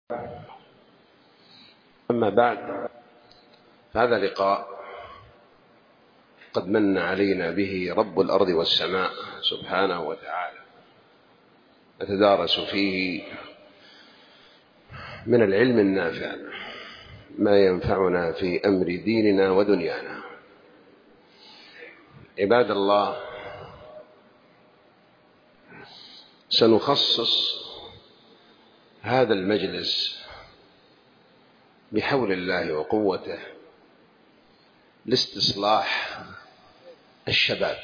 أما بعد، هذا لقاء قد من علينا به رب الأرض والسماء سبحانه وتعالى، نتدارس فيه من العلم النافع ما ينفعنا في أمر ديننا ودنيانا. عباد الله، سنخصص هذا المجلس بحول الله وقوته لاستصلاح الشباب،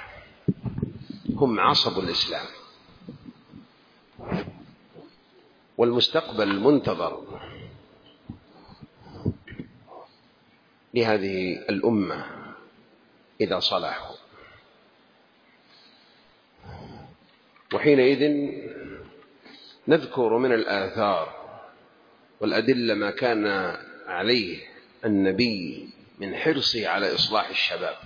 هم عصب الإسلام والمستقبل المنتظر لهذه الأمة إذا صلحوا، وحينئذ نذكر من الآثار والأدلة ما كان عليه النبي من حرصه على إصلاح الشباب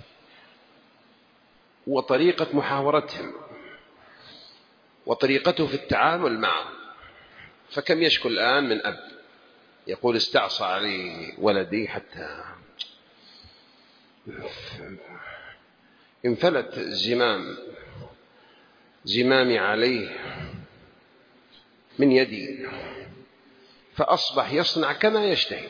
وطريقة محاورتهم وطريقته في التعامل معهم. فكم يشكو الآن من أب يقول استعصى علي ولدي حتى انفلت زمامي عليه من يدي، فأصبح يصنع كما يشتهي،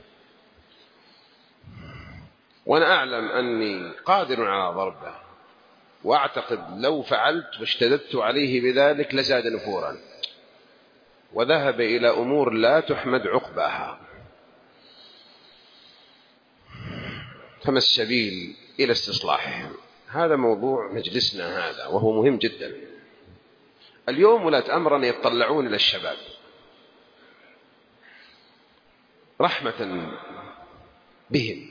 وأنا أعلم أني قادر على ضربه، وأعتقد لو فعلت واشتددت عليه بذلك لزاد نفورا وذهب إلى أمور لا تحمد عقباها. فما السبيل إلى استصلاحهم؟ هذا موضوع مجلسنا هذا، وهو مهم جدا. اليوم ولاة أمرنا يتطلعون إلى الشباب رحمة بهم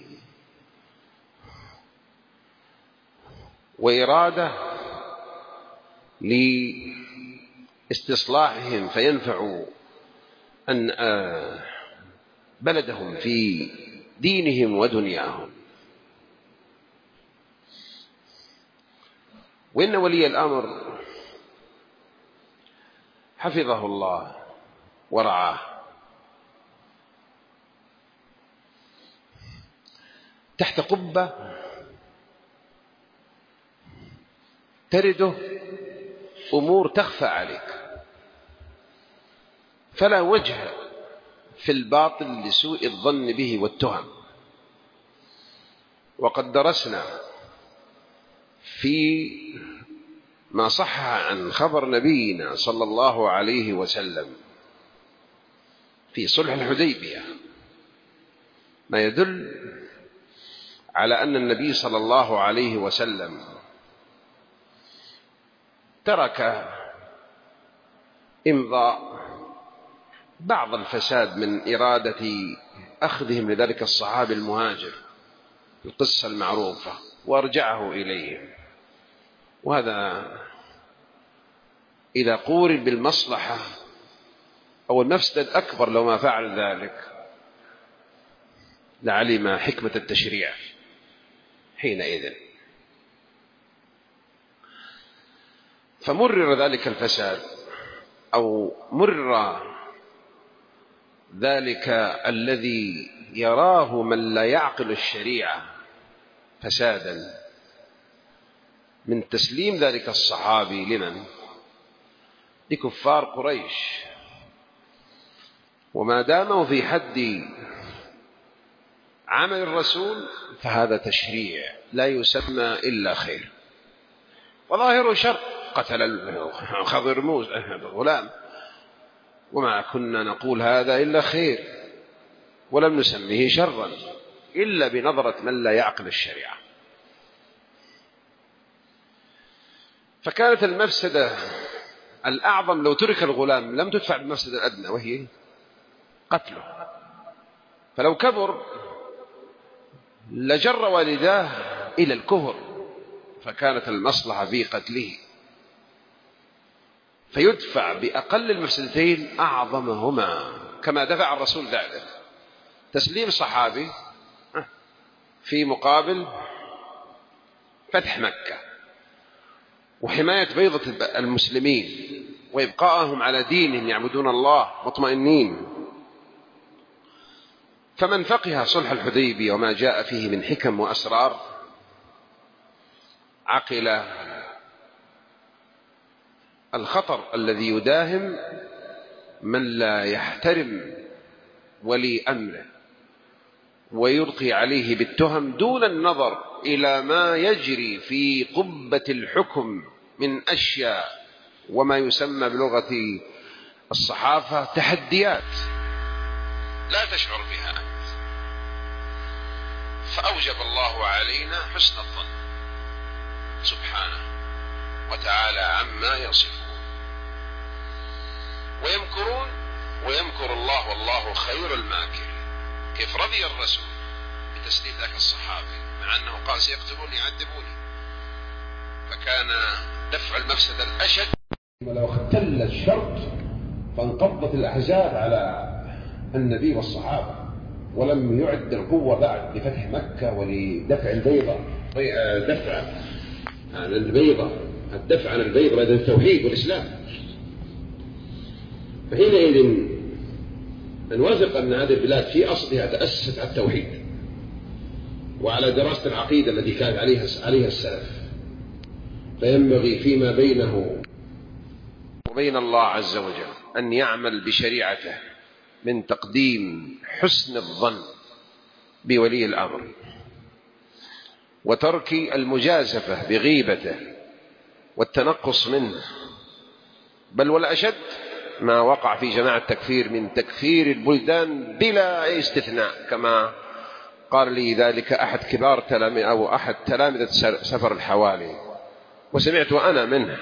وإرادة لاستصلاحهم فينفعوا أن بلدهم في دينهم ودنياهم. وإن ولي الأمر حفظه الله ورعاه تحت قبة ترده أمور تخفى عليك، فلا وجه في الباطل لسوء الظن به والتهم. وقد درسنا في ما صح عن خبر نبينا صلى الله عليه وسلم في صلح الحديبية ما يدل على أن النبي صلى الله عليه وسلم ترك إمضاء بعض الفساد من إرادة أخذهم لذلك الصحابي المهاجر، القصة المعروفة، وارجعه إليهم. وهذا إذا قورن بالمصلحة أو المفسدة الأكبر لو ما فعل ذلك لعلم حكمة التشريع حينئذ. فمرر ذلك الفساد أو مرر ذلك الذي يراه من لا يعقل الشريعة فسادا من تسليم ذلك الصحابي لمن؟ لكفار قريش. وما داموا في حد عمل الرسول فهذا تشريع لا يسمى إلا خير، وظاهر شر. قتل خضر موسى الغلام، وما كنا نقول هذا إلا خير، ولم نسميه شرا إلا بنظرة من لا يعقل الشريعة. فكانت المفسدة الأعظم لو ترك الغلام، لم تدفع بالمفسدة الأدنى وهي قتله. فلو كبر لجر والداه إلى الكفر، فكانت المصلحة في قتله، فيدفع بأقل المفسدتين أعظمهما، كما دفع الرسول ذلك، تسليم صحابي في مقابل فتح مكة وحماية بيضة المسلمين وإبقائهم على دينهم يعبدون الله مطمئنين فمن فقه صلح الحديبية وما جاء فيه من حكم وأسرار عقل الخطر الذي يداهم من لا يحترم ولي أمره ويلقي عليه بالتهم دون النظر إلى ما يجري في قبة الحكم من أشياء وما يسمى بلغة الصحافة تحديات لا تشعر بها أنت. فأوجب الله علينا حسن الظن سبحانه وتعالى عما يصفون. ويمكرون ويمكر الله والله خير الماكر. كيف رضي الرسول بتسليم ذاك الصحابي مع أنه قال سيقتلوني يعذبوني، فكان دفع المفسدة الأشد. ولو اختل الشرط فانقضت الأحزاب على النبي والصحابة، ولم يعد القوة بعد لفتح مكة ولدفع البيضة، الدفع عن البيضة بعد التوحيد والإسلام. فحينئذ نوافق أن هذه البلاد في أصلها تأسست على التوحيد وعلى دراسة العقيدة التي كانت عليها السلف، فينبغي فيما بينه وبين الله عز وجل أن يعمل بشريعته من تقديم حسن الظن بولي الأمر وترك المجازفة بغيبته والتنقص منه، بل والأشد ما وقع في جماعة التكفير من تكفير البلدان بلا استثناء، كما قال لي ذلك أحد كبار تلامذة سفر الحوالي وسمعت أنا منه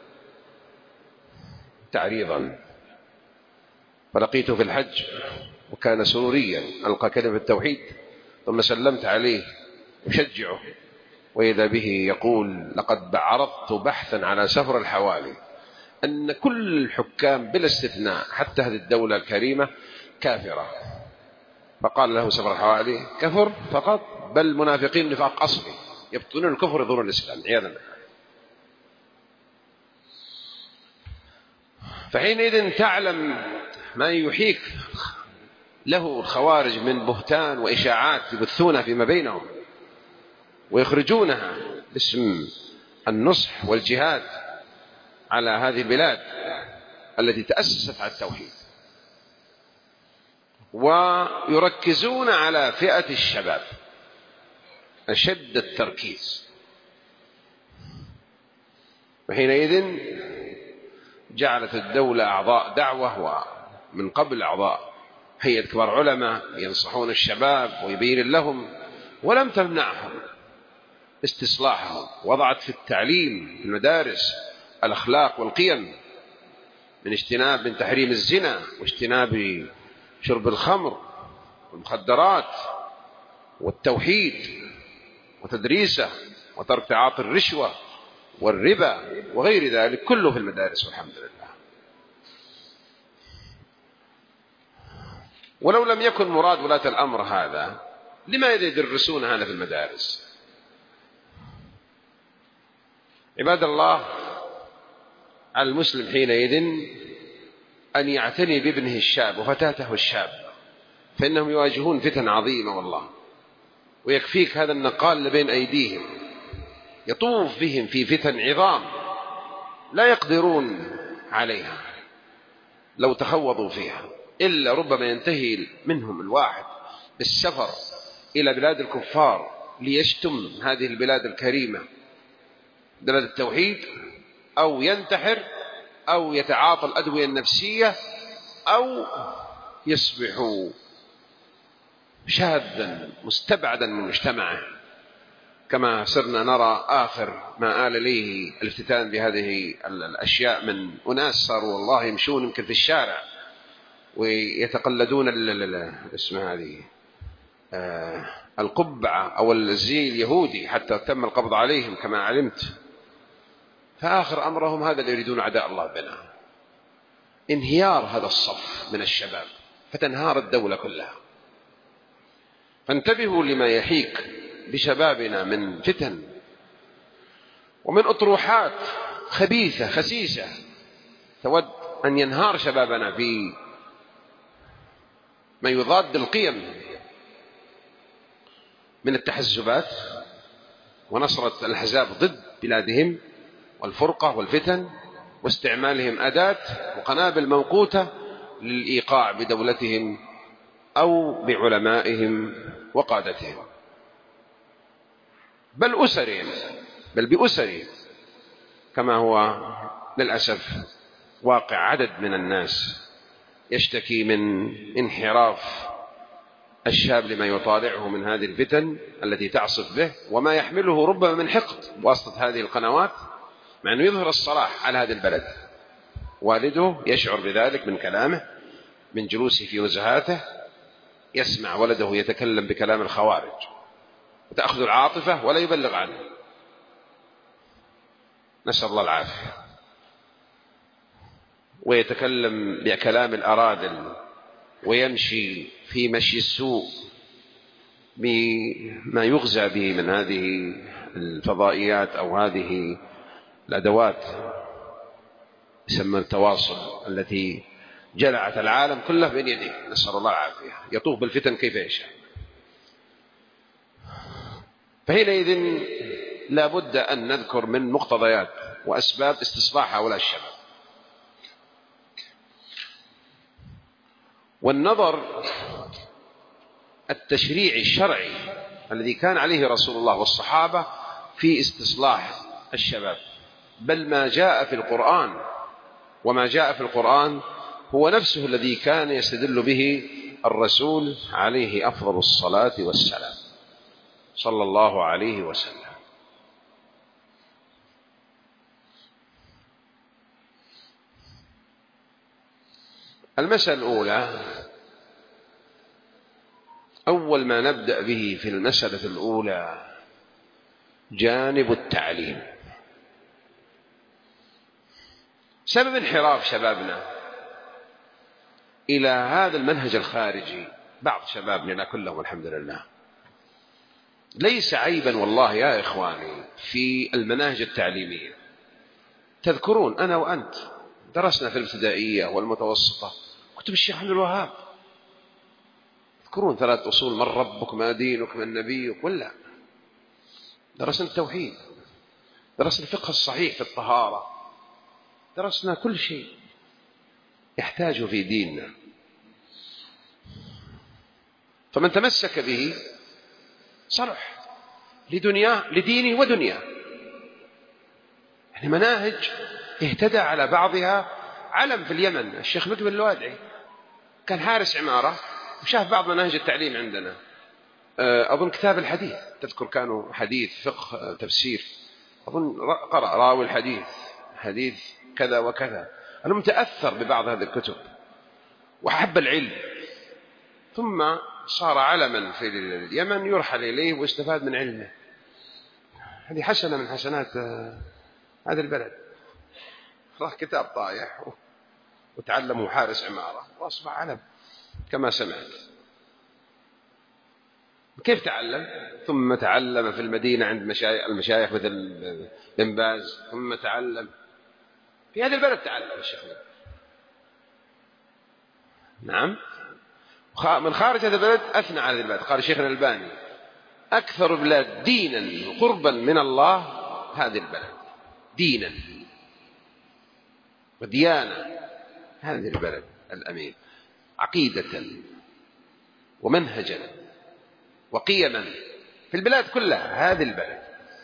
تعريضا. فلقيته في الحج وكان سروريا، ألقى كلمة التوحيد ثم سلمت عليه أشجعه، وإذا به يقول لقد عرضت بحثا على سفر الحوالي أن كل الحكام بلا استثناء حتى هذه الدولة الكريمة كافرة. فقال له سفر الحوالي كفر فقط، بل منافقين نفاق أصلي يبطنون الكفر يظهرون الإسلام عياذا بالله. فحينئذ تعلم ما يحيك له الخوارج من بهتان وإشاعات يبثونها فيما بينهم ويخرجونها باسم النصح والجهاد على هذه البلاد التي تأسست على التوحيد، ويركزون على فئة الشباب أشد التركيز. وحينئذ جعلت الدولة أعضاء دعوة ومن قبل أعضاء هيئة كبار علماء ينصحون الشباب ويبين لهم، ولم تمنعهم استصلاحهم. وضعت في التعليم في المدارس الأخلاق والقيم من تحريم الزنا واجتناب شرب الخمر والمخدرات والتوحيد وتدريسه وترك تعاطي الرشوة والربا وغير ذلك كله في المدارس والحمد لله. ولو لم يكن مراد ولاة الأمر هذا لماذا يدرسون هذا في المدارس؟ عباد الله، على المسلم حينئذ أن يعتني بابنه الشاب وفتاته الشاب، فإنهم يواجهون فتن عظيمة والله. ويكفيك هذا النقال بين أيديهم يطوف بهم في فتن عظام لا يقدرون عليها لو تخوضوا فيها، إلا ربما ينتهي منهم الواحد بالسفر إلى بلاد الكفار ليشتم هذه البلاد الكريمة بلاد التوحيد، أو ينتحر أو يتعاطى الأدوية النفسية أو يصبح شاذا مستبعدا من مجتمعه، كما صرنا نرى آخر ما آل إليه الافتتان بهذه الأشياء من أناس صاروا والله يمشون يمكن في الشارع ويتقلدون اسمها هذه القبعة أو الزي اليهودي حتى تم القبض عليهم كما علمت. فآخر أمرهم هذا اللي يريدون أعداء الله بنا، انهيار هذا الصف من الشباب فتنهار الدولة كلها. فانتبهوا لما يحيك بشبابنا من فتن ومن أطروحات خبيثة خسيسة تود أن ينهار شبابنا في ما يضاد القيم من التحزبات ونصرة الأحزاب ضد بلادهم والفرقة والفتن، واستعمالهم أداة وقنابل موقوتة للإيقاع بدولتهم أو بعلمائهم وقادتهم، بل أسرهم، بل بأسرهم، كما هو للأسف واقع عدد من الناس يشتكي من انحراف الشاب لما يطالعه من هذه الفتن التي تعصف به، وما يحمله ربما من حقد بواسطة هذه القنوات، مع أنه يظهر الصلاح على هذه البلد. والده يشعر بذلك من كلامه، من جلوسه في نزهاته يسمع ولده يتكلم بكلام الخوارج وتأخذ العاطفة ولا يبلغ عنه، نسأل الله العافية. ويتكلم بكلام الأراذل ويمشي في مشي السوء بما يغزى به من هذه الفضائيات أو هذه الأدوات يسمى التواصل التي جلعت العالم كله بين يديه، نسأل الله العافية. يطوف بالفتن كيف يشاء. فحينئذ لا بد أن نذكر من مقتضيات وأسباب استصلاح هؤلاء الشباب. والنظر التشريعي الشرعي الذي كان عليه رسول الله والصحابة في استصلاح الشباب، بل ما جاء في القرآن، وما جاء في القرآن هو نفسه الذي كان يستدل به الرسول عليه أفضل الصلاة والسلام صلى الله عليه وسلم. المسألة الأولى، أول ما نبدأ به في المسألة الأولى جانب التعليم. سبب انحراف شبابنا إلى هذا المنهج الخارجي، بعض شبابنا لا كلهم الحمد لله، ليس عيبا والله يا إخواني في المناهج التعليمية. تذكرون أنا وأنت درسنا في الابتدائية والمتوسطة كتب الشيخ عبد الوهاب، تذكرون 3 أصول، من ربك ما دينك من نبيك، ولا درسنا التوحيد، درسنا الفقه الصحيح في الطهارة، درسنا كل شيء يحتاجه في ديننا. فمن تمسك به صلح لدنياه، لدينه ودنياه. يعني مناهج اهتدى على بعضها علم في اليمن، الشيخ مقبل الوادعي كان حارس عمارة وشاف بعض مناهج التعليم عندنا، أظن كتاب الحديث، تذكر كانوا حديث فقه تفسير، أظن قرأ راوي الحديث حديث كذا وكذا، أنا متأثر ببعض هذه الكتب وحب العلم، ثم صار علما في اليمن يرحل إليه واستفاد من علمه. هذه حسنة من حسنات هذا البلد، راح كتاب طايح وتعلمه حارس عمارة وأصبح علم كما سمعت. كيف تعلم؟ ثم تعلم في المدينة عند المشايخ مثل بن باز، ثم تعلم في هذا البلد، تعلم الشيخ. نعم، من خارج هذا البلد أثنى على هذا البلد، قال شيخنا الألباني أكثر البلاد دينا قربا من الله هذه البلد، دينا وديانة هذه البلد الأمين، عقيدة ومنهجا وقيما في البلاد كلها هذه البلد.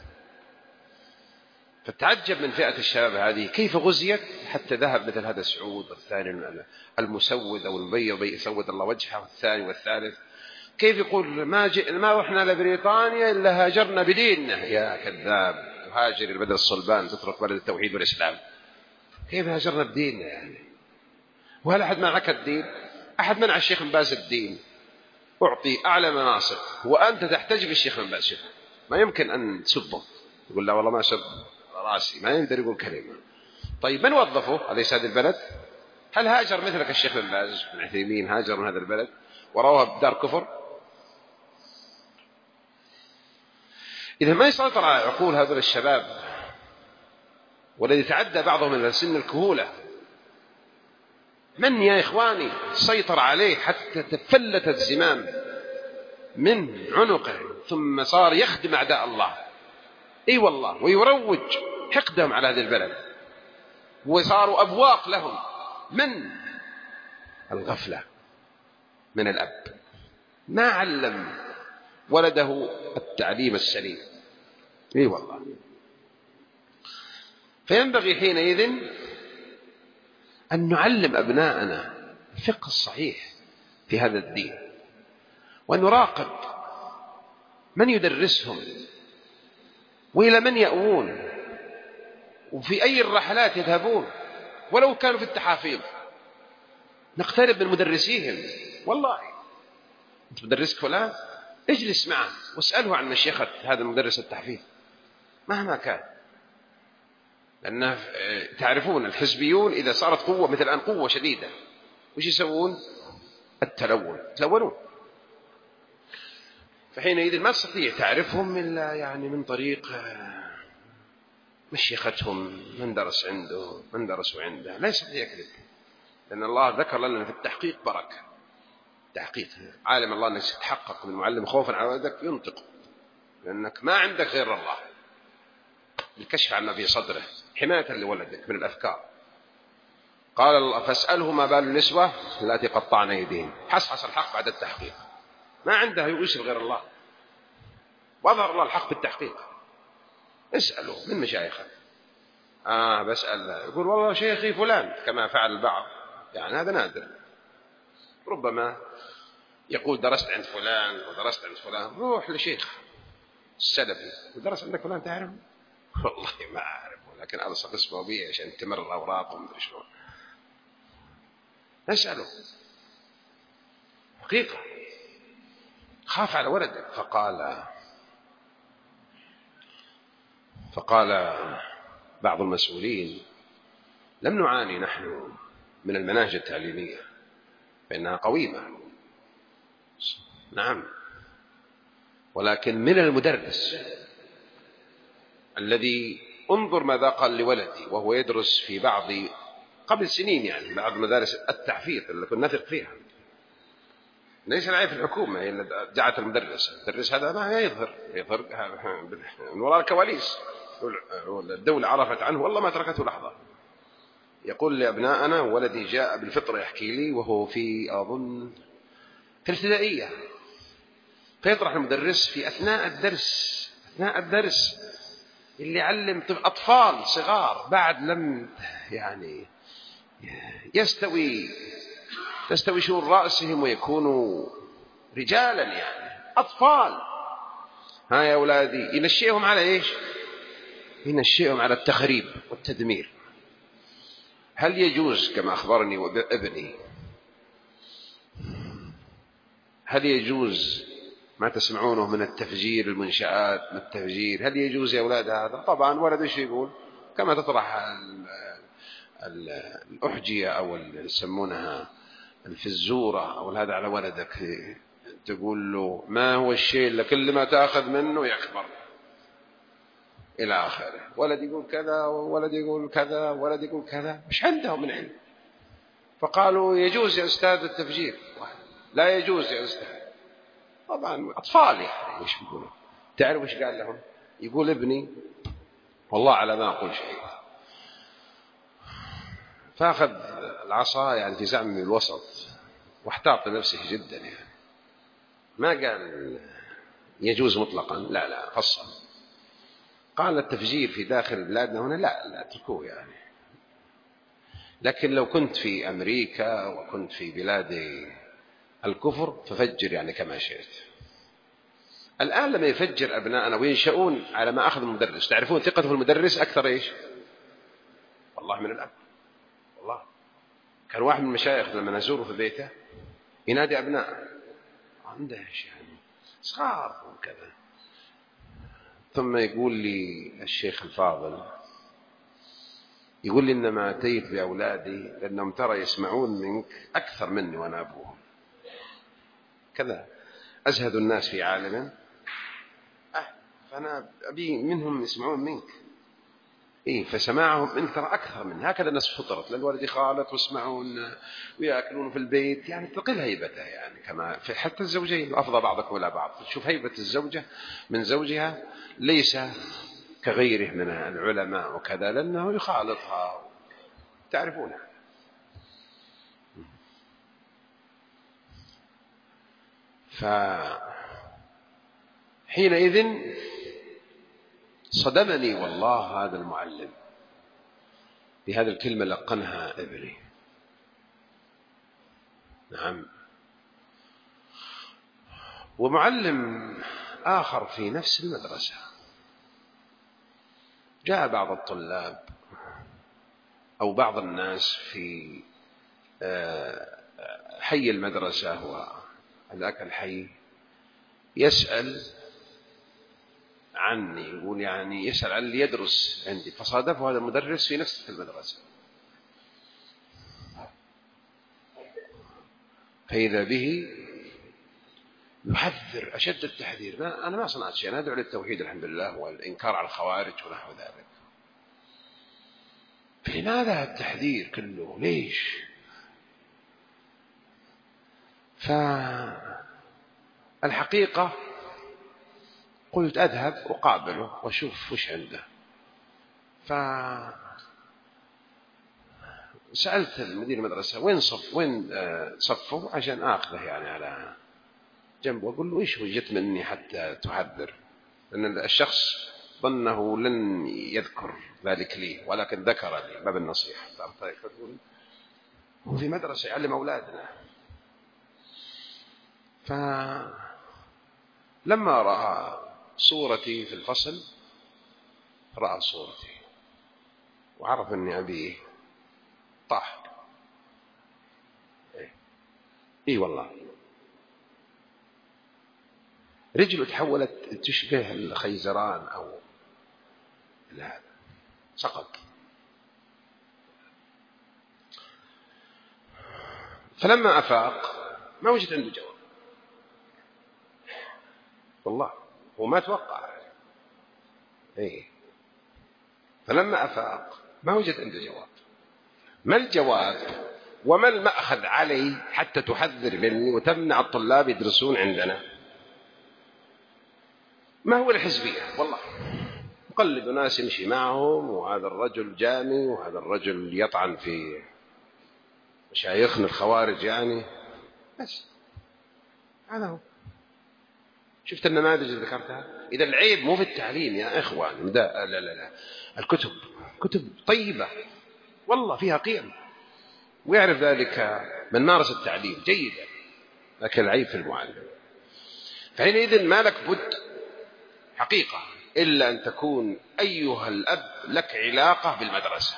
فتعجب من فئة الشباب هذه كيف غزيت حتى ذهب مثل هذا سعود، والثاني المسود أو المبيض يسود الله وجهه، والثاني والثالث، كيف يقول ما رحنا لبريطانيا إلا هاجرنا بديننا. يا كذاب، تهاجر البلد الصلبان تترك بلد التوحيد والإسلام، كيف هاجرنا بديننا يعني؟ وهل أحد منعك الدين؟ أحد منع الشيخ بن باز الدين، أعطي أعلى مناصب وأنت تحتج بالشيخ بن باز، ما يمكن أن تسبه، يقول لا والله ما سب راسي، ما يقدر يقول كلمة. طيب من وظفه؟ أليس هذه البلد؟ هل هاجر مثلك الشيخ بن باز بن عثيمين هاجر من هذا البلد وروها بدار كفر؟ إذا ما يسيطر على عقول هذول الشباب، والذي تعدى بعضهم إلى سن الكهولة، من يا إخواني سيطر عليه حتى تفلت الزمام من عنقه ثم صار يخدم أعداء الله. إي والله، ويروج حقدهم على هذه البلد، وصاروا أبواق لهم من الغفلة من الأب، ما علم ولده التعليم السليم. إي والله. فينبغي حينئذ أن نعلم أبناءنا الفقه الصحيح في هذا الدين، ونراقب من يدرسهم وإلى من يأوون وفي أي الرحلات يذهبون، ولو كانوا في التحافيظ نقترب من مدرسيهم. والله أنت مدرسك فلان، اجلس معه واسأله عن مشيخة هذا المدرس التحفيظ مهما كان، لأن تعرفون الحزبيون إذا صارت قوة مثل الآن قوة شديدة وش يسوون؟ يتلونون. فحينئذ ما تستطيع تعرفهم إلا يعني من طريق مشيختهم، من درس عنده من درسوا عنده، لا يستطيع يكذب، لأن الله ذكر لنا في التحقيق بركة. تحقيق عالم الله أنك تتحقق من المعلم خوفا على ولدك ينطق، لأنك ما عندك غير الله، الكشف عما في صدره حماية لولدك من الأفكار. قال الله فاسأله ما بال النسوة التي قطعن أيديهن. حصحص الحق بعد التحقيق، ما عنده يوصل غير الله، وأظهر الله الحق بالتحقيق. اسأله من مشايخه. بسأل يقول والله شيخي فلان كما فعل البعض، يعني هذا نادر. ربما يقول درست عند فلان ودرست عند فلان، روح لشيخ السلفي ودرس عندك فلان تعرف؟ والله ما أعرف، لكن ألصق اسمه بي عشان تمر أوراقه ومدري شلون. نسأله حقيقة، خاف على ولدك. فقال بعض المسؤولين لم نعاني نحن من المناهج التعليمية فإنها قويمة، نعم، ولكن من المدرس الذي انظر ماذا قال لولدي وهو يدرس في بعض قبل سنين، يعني بعض مدارس التحفيظ اللي كنا نثق فيها، ليس العيب في الحكومة هي اللي دعت المدرس هذا ما يظهر من وراء الكواليس، الدولة عرفت عنه والله ما تركته لحظة. يقول لأبنائنا ولدي جاء بالفطرة يحكي لي وهو في أظن في الابتدائية، فيطرح المدرس في أثناء الدرس اللي يعلم أطفال صغار بعد لم يعني تستوي شؤون رأسهم ويكونوا رجالا، يعني أطفال. ها يا أولادي ينشئهم على إيش؟ ينشئهم على التخريب والتدمير. هل يجوز كما أخبرني ابني، هل يجوز ما تسمعونه من التفجير المنشآت، من التفجير، هل يجوز يا أولاد هذا؟ طبعا ولد إيش يقول؟ كما تطرح الأحجية أو يسمونها الفزورة أو هذا على ولدك، تقول له ما هو الشيء اللي كل ما تأخذ منه يكبر إلى آخره. ولد يقول كذا وولد يقول كذا وولد يقول كذا، مش عندهم من علم. فقالوا يجوز يا أستاذ التفجير، لا يجوز يا أستاذ. طبعا أطفال يعني إيش يقولون؟ تعرف إيش قال لهم؟ يقول ابني والله على ما أقول شيء، فأخذ العصا يعني في زعم من الوسط واحتاط لنفسه جدا، يعني ما قال يجوز مطلقا، لا فصل. قال التفجير في داخل بلادنا هنا لا اتركوه يعني، لكن لو كنت في أمريكا وكنت في بلاد الكفر ففجر يعني كما شئت. الآن لما يفجر أبناءنا وينشؤون على ما أخذ المدرس، تعرفون ثقته في المدرس أكثر إيش؟ والله من الأب. والله كان واحد من المشايخ لما نزوره في بيته ينادي أبناء عنده يعني صغار وكذا، ثم يقول لي الشيخ الفاضل، يقول لي إنما أتيت بأولادي لأنهم ترى يسمعون منك أكثر مني وأنا أبوهم، كذا أزهد الناس في عالم فأنا أبي منهم يسمعون منك. إيه فسماعهم من ترى أكثر من هكذا الناس فطرت، للولد يخالط ويسمعون ويأكلون في البيت، يعني تقل هيبته، يعني كما في حتى الزوجين أفضى بعضكم إلى بعض. تشوف هيبة الزوجة من زوجها ليس كغيره من العلماء وكذا، لأنه يخالطها تعرفونها. فحينئذ صدمني والله هذا المعلم بهذه الكلمة لقنها ابني. نعم. ومعلم آخر في نفس المدرسة، جاء بعض الطلاب أو بعض الناس في حي المدرسة وذاك الحي يسأل عني، يقول يعني يسأل عن اللي يدرس عندي، فصادفه هذا المدرس في نفس المدرسة، فإذا به يحذر أشد التحذير. أنا ما صنعت شيء، أنا أدعو للتوحيد الحمد لله والإنكار على الخوارج ونحو ذلك، فلماذا التحذير كله؟ ليش؟ فالحقيقة قلت أذهب أقابله وأشوف وش عنده. فسألت المدير المدرسة وين صفه عشان آخذه يعني على جنبه، وأقول له إيش وجدت مني حتى تحذر؟ لأن الشخص ظنه لن يذكر ذلك لي، ولكن ذكر لي باب النصيحة. هو في مدرسة يعلم أولادنا. فلما رأى صورتي في الفصل، رأى صورتي وعرف أني أبيه طاح. إيه والله رجله تحولت تشبه الخيزران أو لا، سقط. فلما أفاق ما وجد عنده جواب، والله هو ما توقع. إيه فلما أفاق ما وجد عنده جواب. ما الجواب وما المأخذ علي حتى تحذر مني وتمنع الطلاب يدرسون عندنا؟ ما هو الحزبية؟ والله مقلد ناس يمشي معهم، وهذا الرجل جامي وهذا الرجل يطعن في مشايخنا الخوارج، يعني بس هذا هو. شفت النماذج اللي ذكرتها؟ إذا العيب مو في التعليم يا إخوان، لا لا لا، الكتب كتب طيبة والله فيها قيم، ويعرف ذلك من مارس التعليم جيدا، لكن العيب في المعلم. فحينئذ ما لك بد حقيقة إلا أن تكون أيها الأب لك علاقة بالمدرسة.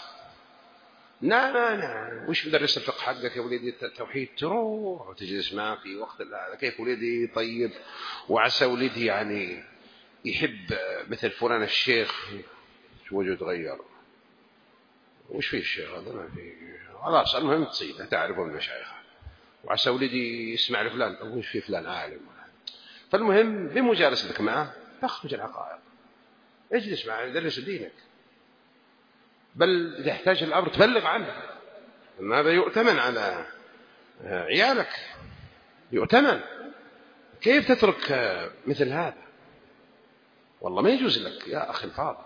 نعم وش مدرس الفقه حقك يا ولدي؟ التوحيد، تروح وتجلس معه في وقت هذا، كيف ولدي طيب، وعسى ولدي يعني يحب مثل فلان الشيخ، شو وجهه تغير، وش فيه الشيخ هذا؟ ما فيه خلاص، المهم تصيده تعرفه من المشايخ، وعسى ولدي يسمع لفلان، أو وش فيه فلان عالم. فالمهم بمجالستك معه تخرج الحقائق، اجلس معه يدرس دينك، بل إذا احتاج الأمر تبلغ عنه. هذا يؤتمن على عيالك، يؤتمن. كيف تترك مثل هذا؟ والله ما يجوز لك يا أخي الفاضل.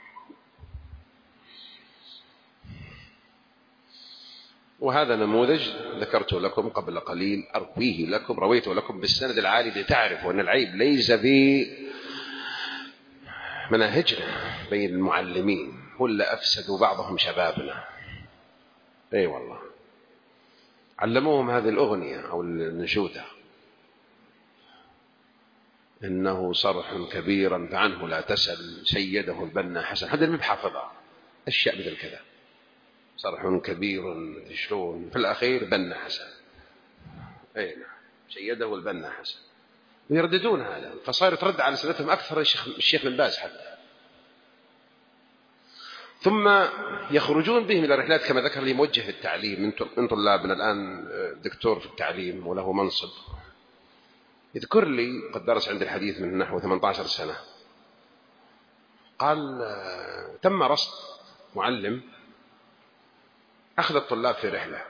وهذا نموذج ذكرته لكم قبل قليل، رويته لكم بالسند العالي لتعرفوا أن العيب ليس في مناهجنا بين المعلمين، ولا أفسدوا بعضهم شبابنا. أي والله علموهم هذه الأغنية أو النشودة، إنه صرح كبيرا فعنه لا تسأل، سيده البنا حسن. هذا اللي بحافظها أشياء مثل كذا، صرح كبير شلون في الأخير بنا حسن. أي نعم، سيده البنا حسن، ويرددون هذا، فصار يترد على سنتهم أكثر الشيخ بن باز حتى. ثم يخرجون بهم إلى رحلات كما ذكر لي موجه في التعليم من طلابنا الآن، دكتور في التعليم وله منصب، يذكر لي قد درس عند الحديث من نحو 18 سنة، قال تم رصد معلم أخذ الطلاب في رحلة،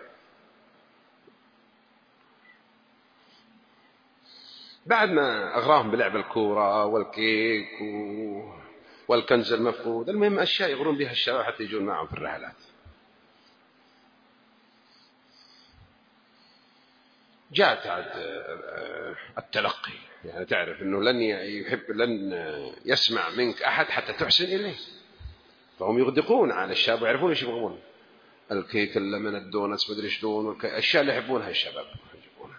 بعد ما أغراهم بلعب الكورة والكيك والكنز المفقود، المهم أشياء يغرون بها الشباب حتى يجون معهم في الرحلات. جاءت التلقي، يعني تعرف أنه لن يسمع منك أحد حتى تحسن إليه، فهم يغدقون على الشباب ويعرفون إيش يبغون، الكيك اللمن الدونتس مدري شلون، الأشياء اللي يحبونها الشباب يجيبونها.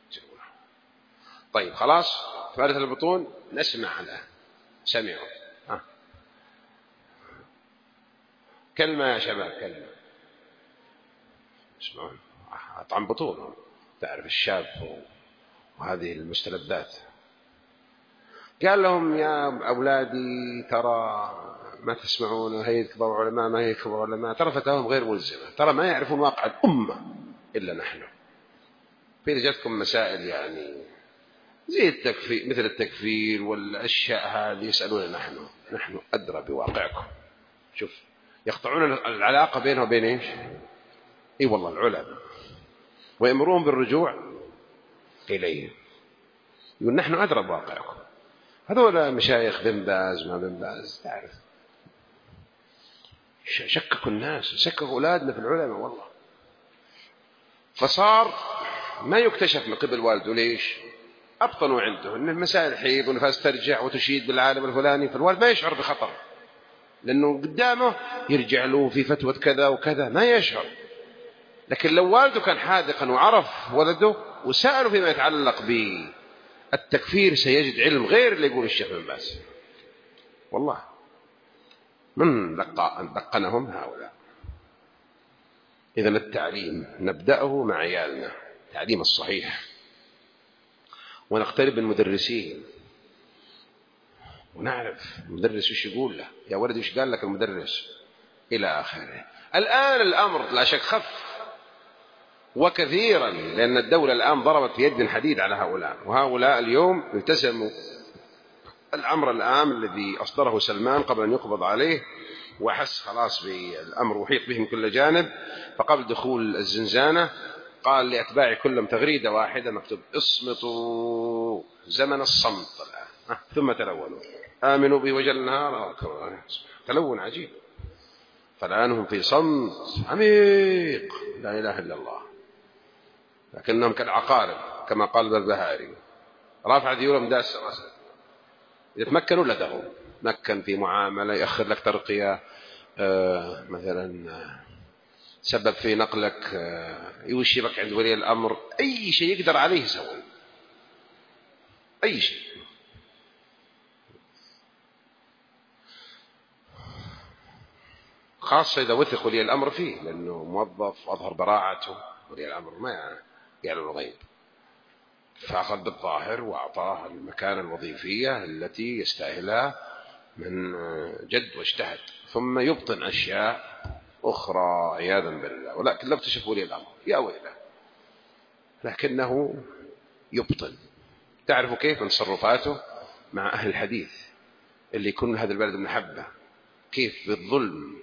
طيب خلاص فارت البطون، نسمع عنها. سمعوا كلمة يا شباب، كلمة اسمعون، أطعم بطونهم، تعرف الشاب وهذه المستلذات. قال لهم يا أولادي ترى ما تسمعون هيئة كبار علماء، ما هي كبار علماء، ترى فتاهم غير ملزمة، ترى ما يعرفون واقع الأمة إلا نحن. في جاتكم مسائل يعني زي التكفير، مثل التكفير والأشياء هذه، يسألون نحن أدرى بواقعكم. شوف يقطعون العلاقة بينه وبين إيش؟ إي والله العلماء، ويأمرون بالرجوع إليه، يقول نحن أدرى بواقعكم. هذول مشايخ بن باز ما بن باز، تعرف شككوا الناس، شككوا أولادنا في العلماء والله. فصار ما يكتشف من قبل والده. ليش؟ أبطنوا عنده إن المسائل حيض ونفاس ترجع وتشيد بالعالم الفلاني، فالوالد ما يشعر بخطر، لأنه قدامه يرجع له في فتوى كذا وكذا، ما يشعر. لكن لو والده كان حاذقا وعرف ولده وسأله فيما يتعلق بالتكفير، سيجد علم غير اللي يقول الشيخ بن باز والله. من دقنهم هؤلاء. إذن التعليم نبدأه مع عيالنا، التعليم الصحيح، ونقترب من المدرسين ونعرف المدرس وش يقول له، يا ولد وش قال لك المدرس إلى آخره. الآن الأمر لا شك خف وكثيرا، لأن الدولة الآن ضربت بيد حديد على هؤلاء، وهؤلاء اليوم التزموا الأمر العام الذي أصدره سلمان قبل أن يقبض عليه، وحس خلاص بالأمر وحيط بهم كل جانب. فقبل دخول الزنزانة قال لأتباعي كلهم تغريدة واحدة مكتوب اصمتوا زمن الصمت الآن، ثم تلونوا آمنوا به وجه النهار. تلون عجيب. فالآن هم في صمت عميق لا إله إلا الله، لكنهم كالعقارب كما قال البهاري، رافع ذيولهم داس راسه. يتمكنوا لدغوا، مكن في معاملة، يأخر لك ترقية، مثلا سبب في نقلك، يوشبك عند ولي الأمر، أي شيء يقدر عليه يسوي، أي شيء. خاصة إذا وثق ولي الأمر فيه، لأنه موظف وأظهر براعته، ولي الأمر ما يعلم الغيب، فأخذ بالظاهر وأعطاه المكانة الوظيفية التي يستاهلها من جد واجتهد، ثم يبطن أشياء أخرى عياذا بالله. ولكن لو اكتشف ولي الأمر يا ويله، لكنه يبطن. تعرفوا كيف من تصرفاته مع أهل الحديث اللي يكون هذا البلد محبة، كيف بالظلم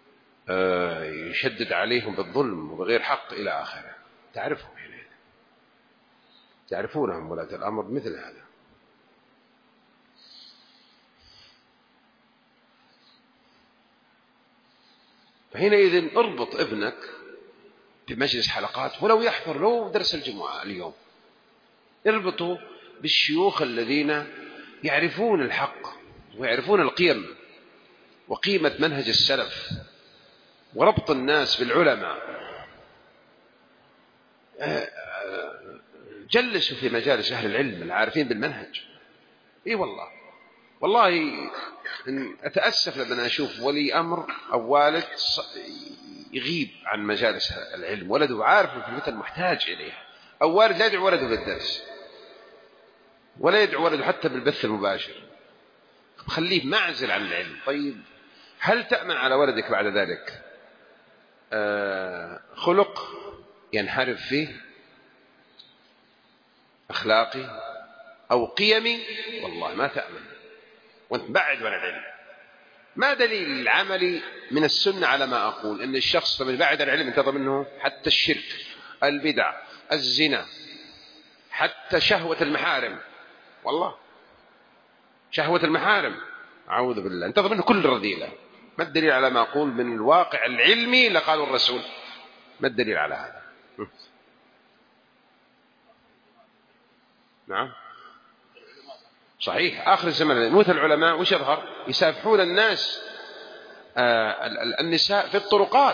يشدد عليهم بالظلم وبغير حق إلى آخره. تعرفهم يعني، تعرفونهم ولاة الأمر مثل هذا. فحينئذ اربط ابنك بمجلس حلقات، ولو يحضر له درس الجمعة اليوم، اربطه بالشيوخ الذين يعرفون الحق ويعرفون القيم وقيمة منهج السلف وربط الناس بالعلماء. جلسوا في مجالس أهل العلم العارفين بالمنهج. إيه والله أتأسف لما أشوف ولي أمر أو والد يغيب عن مجالس العلم، ولده عارف في المثل محتاج إليها، أو والد لا يدعو ولده للدرس ولا يدعو ولده حتى بالبث المباشر، خليه معزل عن العلم. طيب هل تأمن على ولدك بعد ذلك خلق ينحرف فيه، أخلاقي أو قيمي؟ والله ما تأمن، وانت بعد عن العلم. ما دليل العمل من السنة على ما أقول أن الشخص من بعد العلم انتظر منه حتى الشرك، البدع، الزنا، حتى شهوة المحارم، والله شهوة المحارم أعوذ بالله انتظر منه كل رذيلة. ما الدليل على ما أقول من الواقع العلمي لقال الرسول؟ ما الدليل على هذا؟ نعم صحيح، آخر الزمن يموت العلماء وش يظهر؟ يسافحون الناس النساء في الطرقات.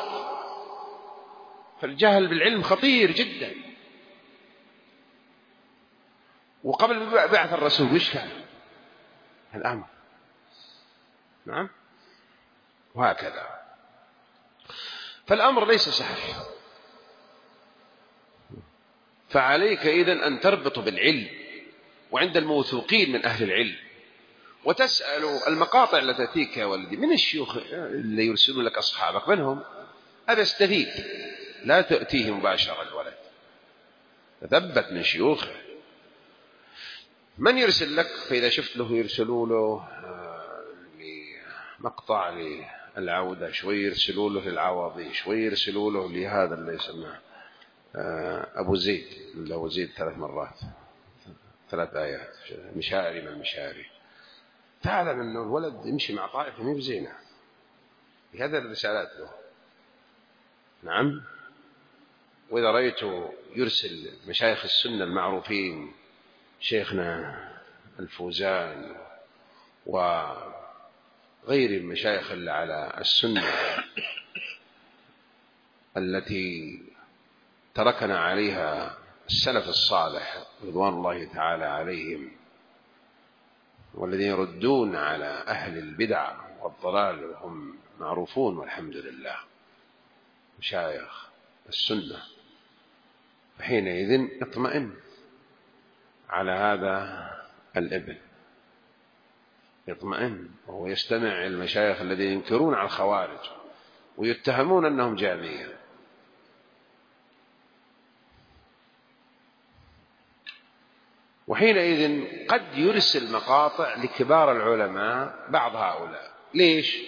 فالجهل بالعلم خطير جدا. وقبل بعث الرسول وش كان الأمر؟ نعم وهكذا. فالأمر ليس سهل. فعليك إذن أن تربط بالعلم وعند الموثوقين من أهل العلم، وتسأل المقاطع التي تأتيك يا ولدي من الشيوخ اللي يرسلون لك أصحابك منهم، أبا استفيد، لا تأتيه مباشرة الولد، تثبت من شيوخه. من يرسل لك؟ فإذا شفت له يرسلوا له مقطع للعودة، شوي يرسلوا له للعوضي، شوي يرسلوا له لهذا اللي يسمى أبو زيد، اللي هو زيد 3 مرات 3 آيات، مشاري من مشاري. تعلم أنه الولد يمشي مع طائفة مو بزينة بهذا الرسالات له. نعم. وإذا رأيته يرسل مشايخ السنة المعروفين، شيخنا الفوزان وغير المشايخ اللي على السنة التي تركنا عليها السلف الصالح رضوان الله تعالى عليهم، والذين يردون على أهل البدع والضلال وهم معروفون والحمد لله مشايخ السنة، فحينئذ اطمئن على هذا الابن، يطمئن وهو يستمع المشايخ الذين ينكرون على الخوارج ويتهمون أنهم جامية. وحينئذ قد يرسل مقاطع لكبار العلماء بعض هؤلاء. ليش؟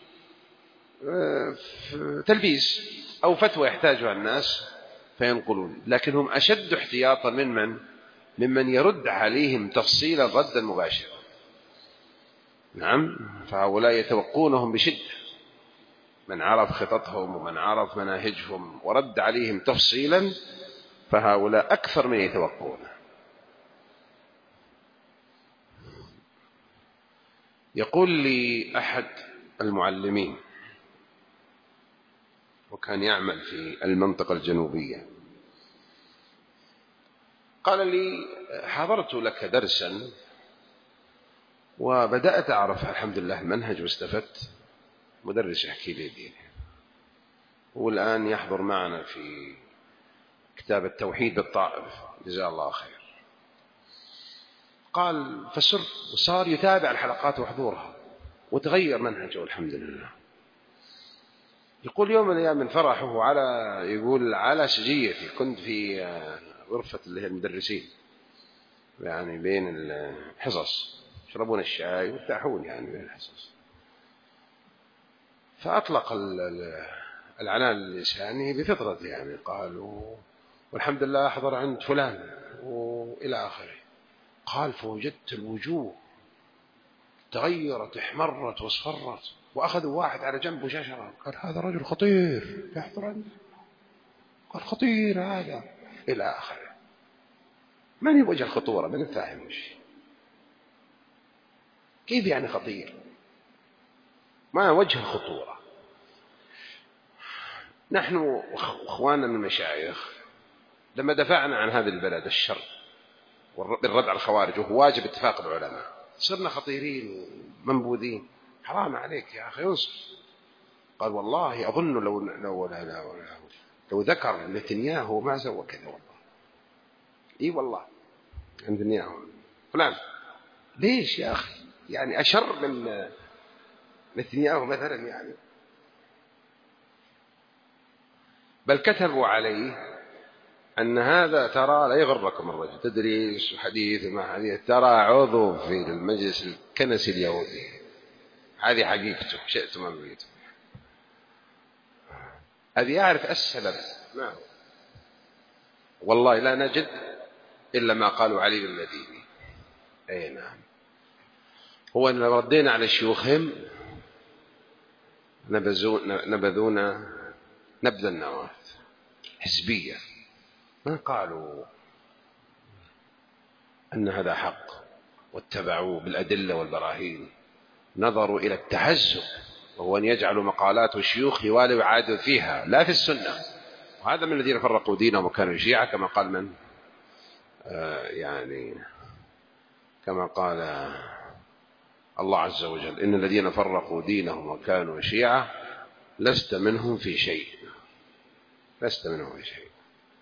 تلبيس أو فتوى يحتاجها الناس فينقلون، لكنهم أشد احتياطا ممن يرد عليهم تفصيلا ردا مباشرا. نعم. فهؤلاء يتوقونهم بشدة، من عرف خططهم ومن عرف مناهجهم ورد عليهم تفصيلا فهؤلاء أكثر من يتوقونه. يقول لي أحد المعلمين وكان يعمل في المنطقة الجنوبية، قال لي حضرت لك درسا وبدأت أعرف الحمد لله المنهج واستفدت. مدرس يحكي لي دينه، والآن يحضر معنا في كتاب التوحيد بالطائف جزاه الله خير. قال فصار يتابع الحلقات وحضورها وتغير منهجه الحمد لله. يقول يوم من الأيام من فرحه على سجيتي، كنت في غرفة اللي هي المدرسين يعني بين الحصص يشربون الشاي ويرتاحون يعني بين الحصص، فأطلق العنان اللساني بفطرته يعني، قالوا والحمد لله أحضر عند فلان وإلى آخره. قال فوجدت الوجوه تغيرت، احمرت واصفرت، وأخذوا واحد على جنب وشاشرة، قال هذا رجل خطير يحضر عندنا، قال خطير هذا إلى آخره. من وجه الخطورة؟ من الفاهم وش؟ كيف يعني خطير؟ ما وجه الخطورة؟ نحن أخواننا من المشايخ لما دفعنا عن هذا البلد الشر بالرد على الخوارج وهو واجب اتفاق العلماء، صرنا خطيرين ومنبوذين. حرام عليك يا أخي انصر. قال والله أظن لو ذكر نتنياهو ما سوى كذا، والله إيه والله نتنياهو فلان. ليش يا أخي؟ يعني أشر من نتنياهو مثلا يعني. بل كتبوا عليه أن هذا ترى لا يغركم الرجل تدريس وحديث وما حديث، ترى عضو في المجلس الكنسي اليهودي هذه حقيقته شئتم أم أبيتم. أبي أعرف السبب ما هو. والله لا نجد إلا ما قالوا علي بن المديني. أي نعم. هو أن ردينا على شيوخهم نبذونا نبذ النواة حزبية، ما قالوا أن هذا حق واتبعوه بالأدلة والبراهين، نظروا إلى التحزب وهو أن يجعلوا مقالات الشيوخ يوالوا ويعادوا فيها لا في السنة. وهذا من الذين فرقوا دينهم وكانوا شيعة كما قال من يعني كما قال الله عز وجل إن الذين فرقوا دينهم وكانوا شيعة لست منهم في شيء، لست منهم في شيء.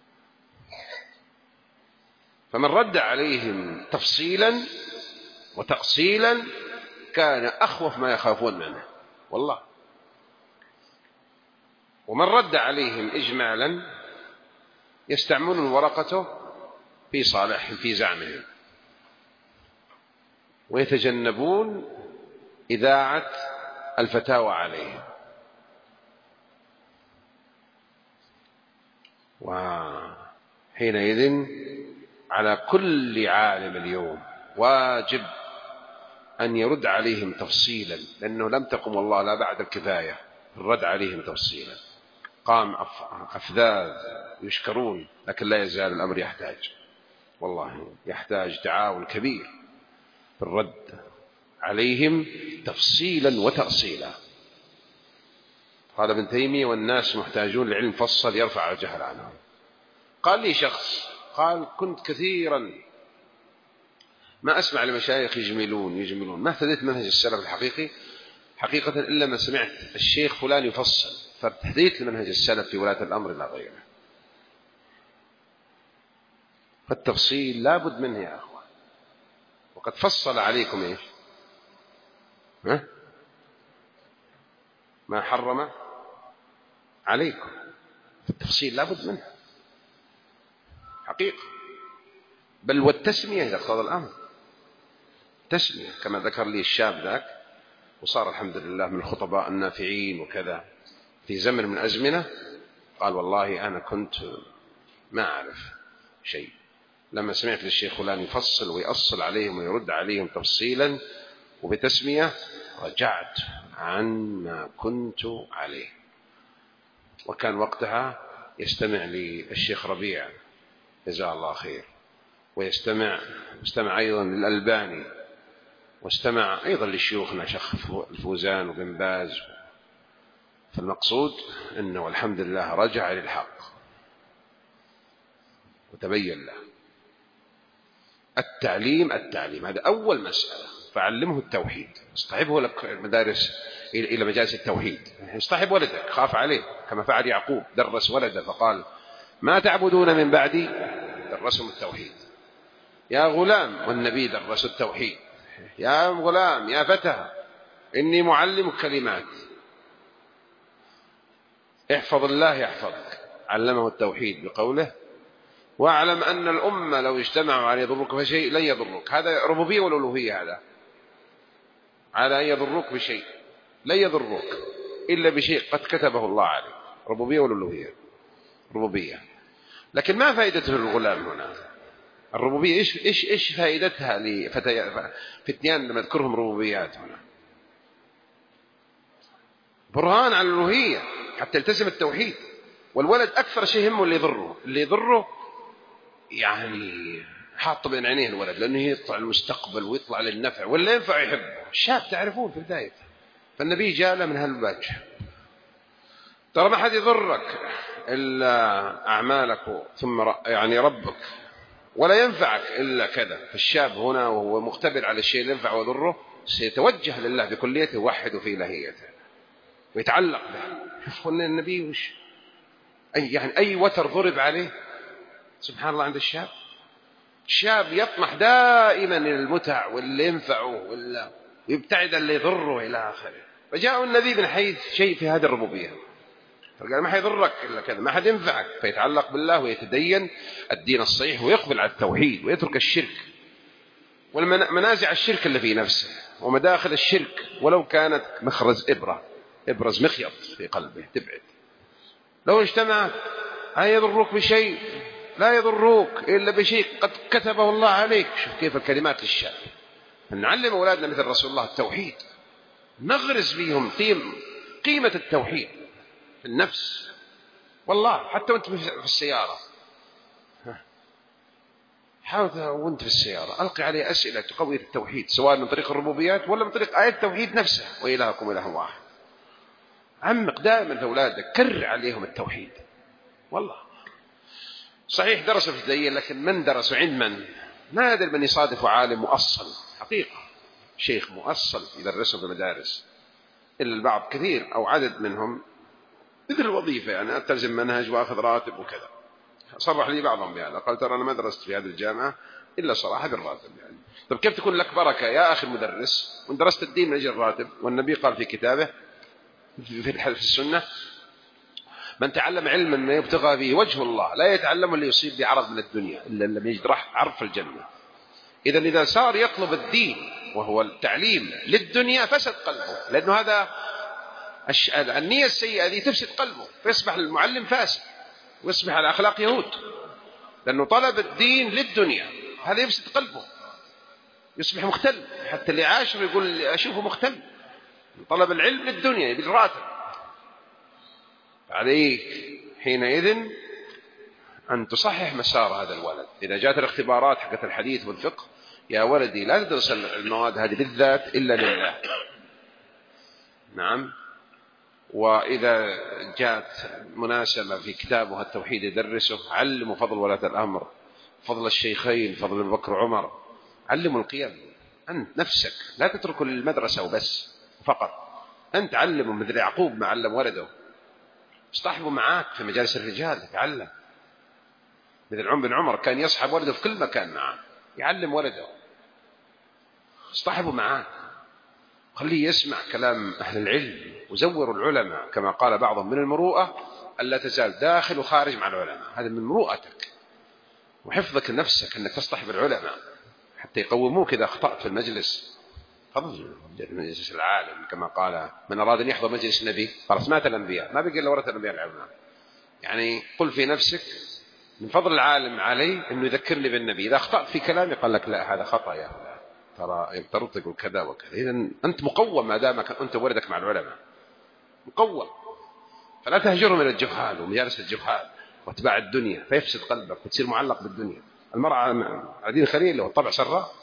فمن رد عليهم تفصيلا وتأصيلا كان أخوف ما يخافون منه والله. ومن رد عليهم إجمالا يستعملون ورقته في صالحهم في زعمهم، ويتجنبون إذاعة الفتاوى عليهم. وحينئذ على كل عالم اليوم واجب أن يرد عليهم تفصيلا، لأنه لم تقم والله لا بعد الكفاية الرد عليهم تفصيلا. قام أفذاذ يشكرون، لكن لا يزال الأمر يحتاج والله يحتاج تعاون كبير في الرد عليهم تفصيلا وتأصيلا. قال ابن تيمية والناس محتاجون لعلم فصل يرفع الجهل عنهم. قال لي شخص قال كنت كثيرا ما أسمع لمشايخ يجملون، ما اهتديت منهج السلف الحقيقي حقيقة إلا ما سمعت الشيخ فلان يفصل، فاهتديت لمنهج السلف في ولاة الأمر لا غيره. فالتفصيل لا بد منه يا أخوان، وقد فصل عليكم إيش ما حرم عليكم، فالتفصيل لا بد منه حقيقة. بل والتسمية إذا اقتضى الأمر تسمية، كما ذكر لي الشاب ذاك وصار الحمد لله من الخطباء النافعين وكذا في زمن من الأزمنة. قال والله أنا كنت ما أعرف شيء، لما سمعت للشيخ فلان يفصل ويأصل عليهم ويرد عليهم تفصيلا وبتسمية رجعت عن ما كنت عليه. وكان وقتها يستمع للشيخ ربيع جزاه الله خير، ويستمع أيضا للألباني، واستمع أيضا لشيوخنا شيخ الفوزان وبن باز. فالمقصود أنه الحمد لله رجع للحق وتبين له. التعليم هذا أول مسألة، فعلمه التوحيد، اصطحبه لك المدارس إلى مجالس التوحيد، اصطحب ولدك خاف عليه كما فعل يعقوب، درس ولده فقال ما تعبدون من بعدي، درسهم التوحيد. يا غلام، والنبي درس التوحيد، يا غلام يا فتى إني معلم كلمات احفظ الله يحفظك، علمه التوحيد بقوله واعلم أن الأمة لو اجتمعوا على يضرك بشيء لن يضرك. هذا ربوبية ولا ألوهية؟ هذا على أن يضرك بشيء لن يضرك إلا بشيء قد كتبه الله عليك. ربوبية ولا ألوهية؟ ربوبية. لكن ما فائدته الغلام هنا؟ الربوبية إيش فائدتها فتيان لما تذكرهم ربوبيات هنا؟ برهان على الألوهية حتى يلتزم التوحيد. والولد أكثر شيء همه اللي يضره يعني حاط بين عينيه الولد، لأنه يطلع المستقبل ويطلع للنفع ولا ينفع يحبه. الشاب تعرفون في بداية، فالنبي جاء له من هالوجه ترى ما حد يضرك إلا أعمالك ثم يعني ربك، ولا ينفعك إلا كذا. فالشاب هنا وهو مختبر على الشيء اللي ينفع ويضره سيتوجه لله بكليته ويوحد في إلهيته ويتعلق به. شوفوا النبي وش يعني أي وتر ضرب عليه سبحان الله عند الشاب. الشاب يطمح دائما إلى المتع واللي ينفعه ويبتعد اللي يضره إلى آخره. فجاء النبي من حيث شيء في هذه الربوبية، فقال ما حيضرك إلا كذا، ما حد ينفعك، فيتعلق بالله ويتدين الدين الصحيح ويقبل على التوحيد ويترك الشرك. ومنازع الشرك اللي في نفسه ومداخل الشرك، ولو كانت مخرز إبرز مخيط في قلبه تبعد. لو اجتمع أن يضروك بشيء لا يضروك إلا بشيء قد كتبه الله عليك. شوف كيف الكلمات الشاب. نعلم أولادنا مثل رسول الله التوحيد، نغرس فيهم قيمة التوحيد في النفس. والله حتى وانت في السيارة، حاول وانت في السيارة ألقي عليه أسئلة تقوي التوحيد، سواء من طريق الربوبيات ولا من طريق آية التوحيد نفسه، وإلهكم إله واحد. عمق دائما في أولادك، كرر عليهم التوحيد. والله صحيح درسوا في ابتدائية، لكن من درسوا عند من؟ نادر من يصادف عالم مؤصل حقيقة، شيخ مؤصل يدرسه في المدارس، إلا البعض كثير أو عدد منهم مثل الوظيفة، يعني أتلزم منهج وأخذ راتب وكذا. صرح لي بعضهم بهذا، قال ترى أنا ما درست في هذه الجامعة إلا صراحة بالراتب. يعني طب كيف تكون لك بركة يا أخي المدرس وإن درست الدين من أجل الراتب؟ والنبي قال في كتابه في السنة: من تعلم علما ما يبتغى به وجه الله لا يتعلم اللي يصيب بعرض من الدنيا إلا لم يجد عرف الجنة. إذا صار يطلب الدين وهو التعليم للدنيا فسد قلبه، لأنه هذا النية السيئة هذه تفسد قلبه، فيصبح المعلم فاسد ويصبح على أخلاق يهود، لأنه طلب الدين للدنيا، هذا يفسد قلبه، يصبح مختل. حتى اللي عاشر يقول أشوفه مختل، طلب العلم للدنيا يبي الراتب. عليك حينئذ أن تصحح مسار هذا الولد. إذا جاءت الاختبارات حقت الحديث والفقه، يا ولدي لا تدرس المواد هذه بالذات إلا لله. نعم. وإذا جاءت مناسبة في كتابه التوحيد يدرسه، علموا فضل ولاة الأمر، فضل الشيخين، فضل أبي بكر وعمر، علموا القيم. أنت نفسك لا تتركوا للمدرسة وبس فقط، أنت علموا مثل يعقوب ما علم ولده، اصطحبوا معاك في مجالس الرجال تعلم. مثل عمر بن عمر كان يصحب ولده في كل مكان معه يعلم ولده، اصطحبوا معاك، خليه يسمع كلام أهل العلم، وزوروا العلماء كما قال بعضهم: من المروءة ألا تزال داخل وخارج مع العلماء. هذا من مروءتك وحفظك لنفسك أنك تصطحب العلماء حتى يقوموك إذا أخطأت في المجلس. فضل مجلس العالم كما قال: من أراد أن يحضر مجلس النبي خلاص مات الأنبياء، ما بقي إلا ورثة الأنبياء العلماء. يعني قل في نفسك من فضل العالم علي أنه يذكرني بالنبي، إذا أخطأت في كلامي قال لك: لا هذا خطأ يا فلان، ترى يفترض تقول كذا وكذا. إذن أنت مقوم ما دامك أنت وردك مع العلماء، مقوم. فلا تهجرهم إلى الجهال ومجالس الجهال واتباع الدنيا فيفسد قلبك وتصير معلق بالدنيا. المرأة على دين خليل والطبع سراء،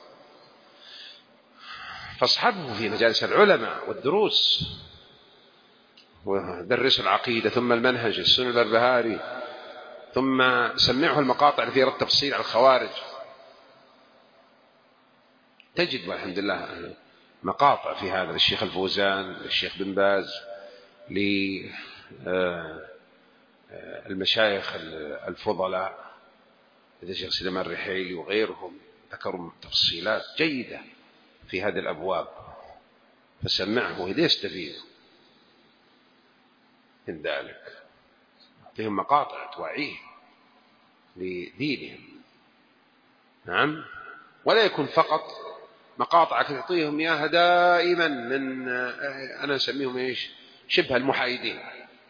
فاصحبه في مجالس العلماء والدروس، ودرسوا العقيدة ثم المنهج السنة البربهاري، ثم سمعه المقاطع التي فيها التفصيل على الخوارج. تجد والحمد لله مقاطع في هذا للشيخ الفوزان، للشيخ بن باز، للمشايخ الفضلاء، الشيخ سليمان الرحيلي وغيرهم، ذكروا تفصيلات جيدة في هذه الأبواب، فسمعه ليستفيد من ذلك. أعطيهم مقاطع توعيه لدينهم. نعم. ولا يكون فقط مقاطع تعطيهم إياها دائما من أنا أسميهم إيش شبه المحايدين،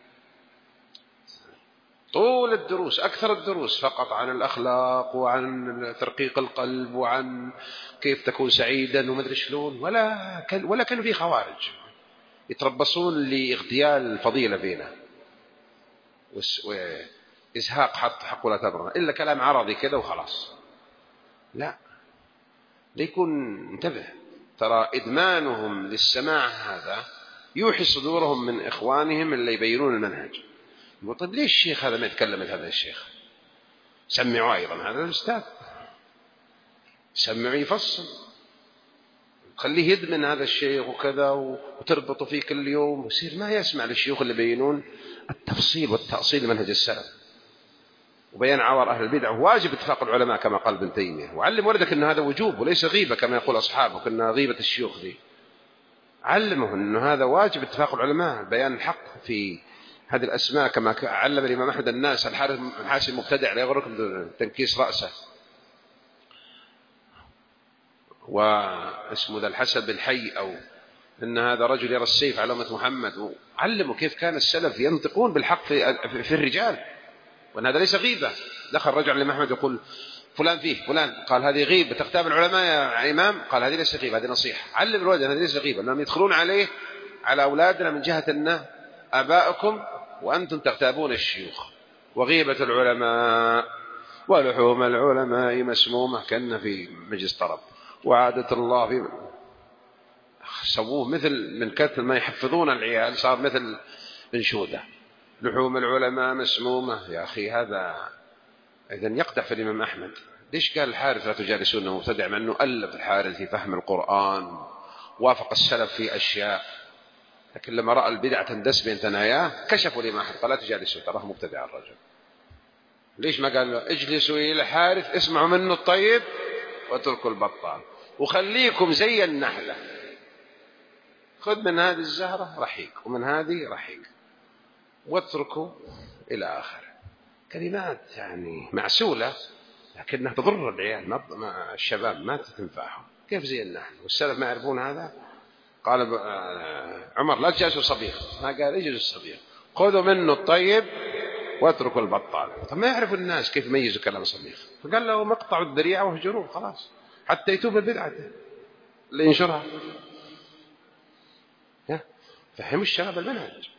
طول الدروس أكثر الدروس فقط عن الأخلاق وعن ترقيق القلب وعن كيف تكون سعيدا وما أدري شلون، ولا كانوا في خوارج يتربصون لاغتيال الفضيلة فينا وإزهاق حق ولا تبرنا، إلا كلام عرضي كذا وخلاص. لا، ليكون انتبه، ترى إدمانهم للسماع هذا يوحي صدورهم من إخوانهم اللي يبينون المنهج. يقول طيب ليش الشيخ هذا ما يتكلم هذا الشيخ؟ سمعوا أيضا هذا الأستاذ، سمعوا يفصل، خليه يدمن هذا الشيخ وكذا وتربطه فيه كل يوم، ويصير ما يسمع للشيوخ اللي يبينون التفصيل والتأصيل لمنهج السلف وبيان عوار أهل البدع. واجب اتفاق العلماء كما قال ابن تيمية. وعلم ولدك أن هذا وجوب وليس غيبة كما يقول أصحابه كنا غيبة الشيوخ دي. علمه أن هذا واجب اتفاق العلماء، بيان الحق في هذه الأسماء كما علم الإمام أحمد الناس: الحارس المبتدع لا يغركم تنكيس رأسه. واسمه ذا الحسن بن حي، أو إن هذا رجل يرى السيف على أمة محمد، وعلموا كيف كان السلف ينطقون بالحق في الرجال، وأن هذا ليس غيبة. دخل رجل على أحمد يقول فلان فيه فلان، قال هذه غيبة تغتاب العلماء يا إمام، قال هذه ليس غيبة، هذه نصيحة. علم الولد هذه ليس غيبة، أنهم يدخلون عليه على أولادنا من جهة أن آباءكم وأنتم تغتابون الشيوخ، وغيبة العلماء ولحوم العلماء مسمومة، كأن في مجلس طرب، وعادة الله في سووه مثل من كثر ما يحفظون العيال صار مثل انشودة، لحوم العلماء مسمومة. يا أخي هذا إذن يقدح في الإمام أحمد. ليش قال الحارث لا تجالسونه مبتدع، مع أنه ألف الحارث في فهم القرآن وافق السلف في أشياء، لكن لما رأى البدعة تندس بين ثناياه كشفوا الإمام أحمد قال لا تجالسوا تراه مبتدع الرجل. ليش ما قال له اجلسوا إلى الحارث اسمعوا منه الطيب واتركوا البطال، وخليكم زي النحلة، خذ من هذه الزهرة رحيق ومن هذه رحيق واتركوا إلى آخر. كلمات يعني معسولة لكنها تضر العيال، الشباب ما تنفعهم. كيف زي النحل؟ والسلف ما يعرفون هذا. قال عمر لا تجلسوا صبيغ، ما قال اجلسوا الصبيغ، خذوا منه الطيب واتركوا البطال. طب ما يعرف الناس كيف يميزوا كلام صبيغ، فقال له مقطعوا الذريعة واهجروه خلاص حتى يتوب بدعته اللي ينشرها. فهموا الشباب المنهج.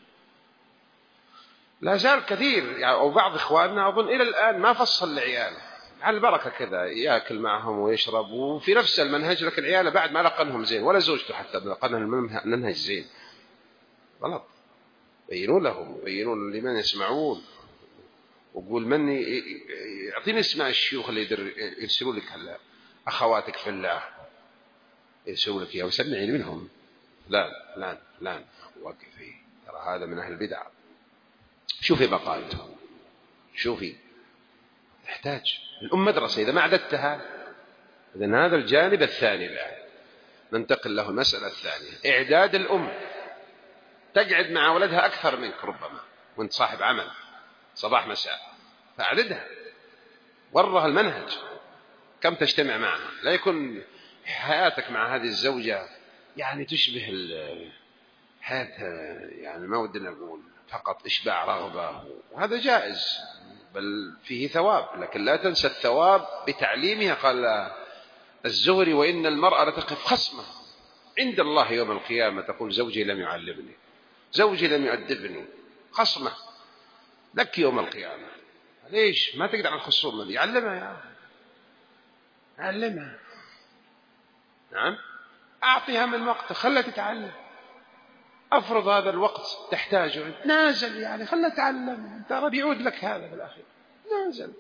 لا زال كثير يعني، أو بعض إخواننا أظن إلى الآن ما فصل لعياله على البركة كذا، يأكل معهم ويشرب وفي نفس المنهج، لكن عياله بعد ما لقنهم زين، ولا زوجته حتى لقنهم المنهج زين. غلط. بينوا لهم وبينوا لمن يسمعون، وقول من يعطيني اسماء الشيوخ اللي يرسلوا لك هلا أخواتك في الله يرسلوا لك يا وسمعي منهم لا وقفي، ترى هذا من أهل البدع. شوفي مقالته، شوفي تحتاج الأم مدرسة إذا ما عددتها. إذن هذا الجانب الثاني الآن ننتقل له. المسألة الثانية إعداد الأم، تقعد مع ولدها أكثر منك ربما وانت صاحب عمل صباح مساء، فأعددها ورها المنهج، كم تجتمع معها، لا يكون حياتك مع هذه الزوجة يعني تشبه حياة يعني ما ودنا نقول فقط إشباع رغبة، وهذا جائز بل فيه ثواب، لكن لا تنسى الثواب بتعليمها. قال الزهري وإن المرأة لتقف خصمه عند الله يوم القيامة تقول زوجي لم يعلمني، زوجي لم يؤدبني، خصمه لك يوم القيامة. ليش ما تقدر على الخصومة دي؟ علمها يا أخي، علمها. نعم أعطيها من وقت، خلها تتعلم. أفرض هذا الوقت تحتاجه، نازل يعني خلها تعلم، ترى بيعود لك هذا بالأخير، نازل.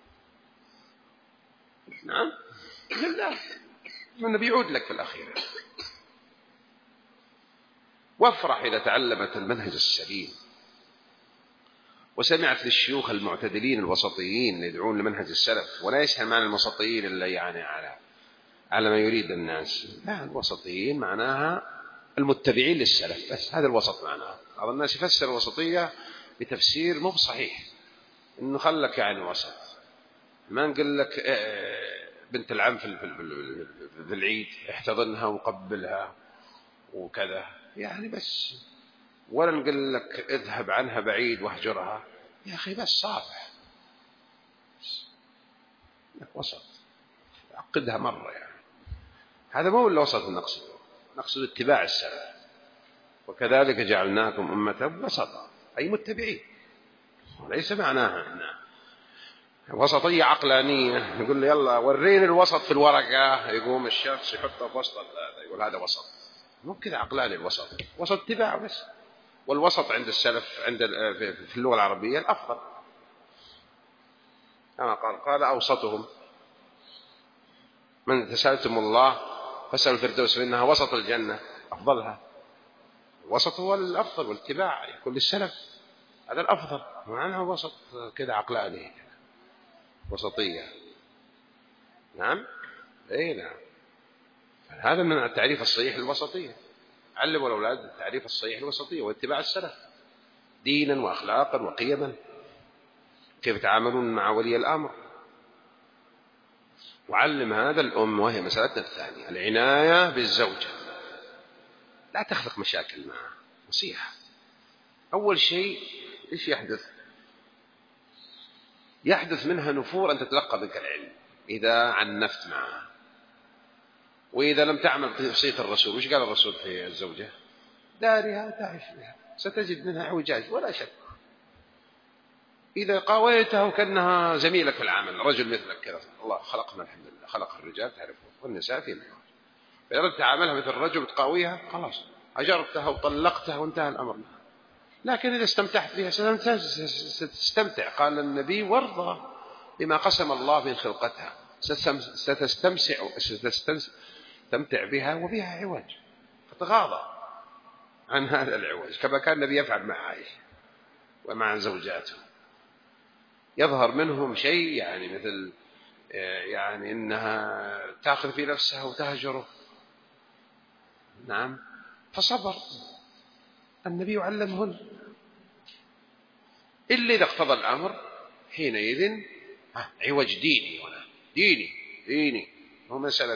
نعم لله من بيعود لك في الأخير. وافرح إذا تعلمت المنهج السليم وسمعت للشيوخ المعتدلين الوسطيين اللي يدعون لمنهج السلف، ولا يسهل معنى الوسطيين إلا يعني على ما يريد الناس. لا، الوسطيين معناها المتبعين للسلف بس، هذا الوسط معناها. بعض الناس يفسر الوسطية بتفسير مو بصحيح، إنه خلك يعني وسط، ما نقول لك بنت العم في العيد احتضنها وقبلها وكذا يعني بس، ولا نقول لك اذهب عنها بعيد واهجرها يا أخي، بس صافح وسط، عقدها مرة يعني. هذا مو الوسط نقصد اتباع السلف، وكذلك جعلناكم أمة وسطا أي متبعين، وليس معناها وسطية عقلانية نقول لي يلا وريني الوسط في الورقة، يقوم الشخص يحطه في وسط هذا يقول هذا وسط. مو كذا عقلاني الوسط، وسط اتباع بس. والوسط عند السلف عند في اللغة العربية الأفضل، كما قال أوسطهم من تسألتم الله فاسألوا الفردوس فإنها وسط الجنة، أفضلها. الوسط هو الأفضل، والاتباع يكون للسلف هذا الأفضل، معناه وسط كذا عقلاني وسطية. نعم أي نعم. هذا من التعريف الصحيح للوسطية. علموا الأولاد التعريف الصحيح للوسطية واتباع السلف دينا وأخلاقا وقيما، كيف يتعاملون مع ولي الأمر. وعلم هذا الأم، وهي مسألتنا الثانية العناية بالزوجة. لا تخلق مشاكل معها، نصيحة. أول شيء إيش يحدث؟ يحدث منها نفور أن تتلقى منك العلم إذا عنفت معها. وإذا لم تعمل بوصية الرسول، وش قال الرسول في الزوجة؟ دارها تعيش بها، ستجد منها اعوجاج ولا شك. إذا قاويتها وكأنها زميلك في العمل، رجل مثلك كذا، الله خلقنا الحمد لله، خلق الرجال تعرفون والنساء في النار. فإذا أردت تعاملها مثل الرجل وتقاويها، خلاص أجرتها وطلقتها وانتهى الأمر. لكن إذا استمتعت بها ستستمتع. قال النبي: وارضى بما قسم الله من خلقتها، ستستمتع بها وبها عوج، فتغاضى عن هذا العوج، كما كان النبي يفعل مع عائشة ومع زوجاته. يظهر منهم شيء يعني مثل يعني إنها تأخذ في نفسها وتهجره. نعم، فصبر. النبي علمهن إلا إذا اقتضى الأمر، حينئذ عوج ديني هنا، ديني هو مسألة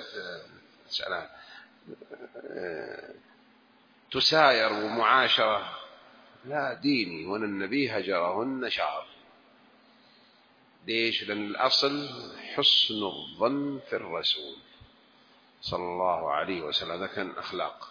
تساير ومعاشرة، لا، ديني. هنا النبي هجرهن شعر. ليش؟ لأن الأصل حسن الظن في الرسول صلى الله عليه وسلم، هذا كان أخلاق.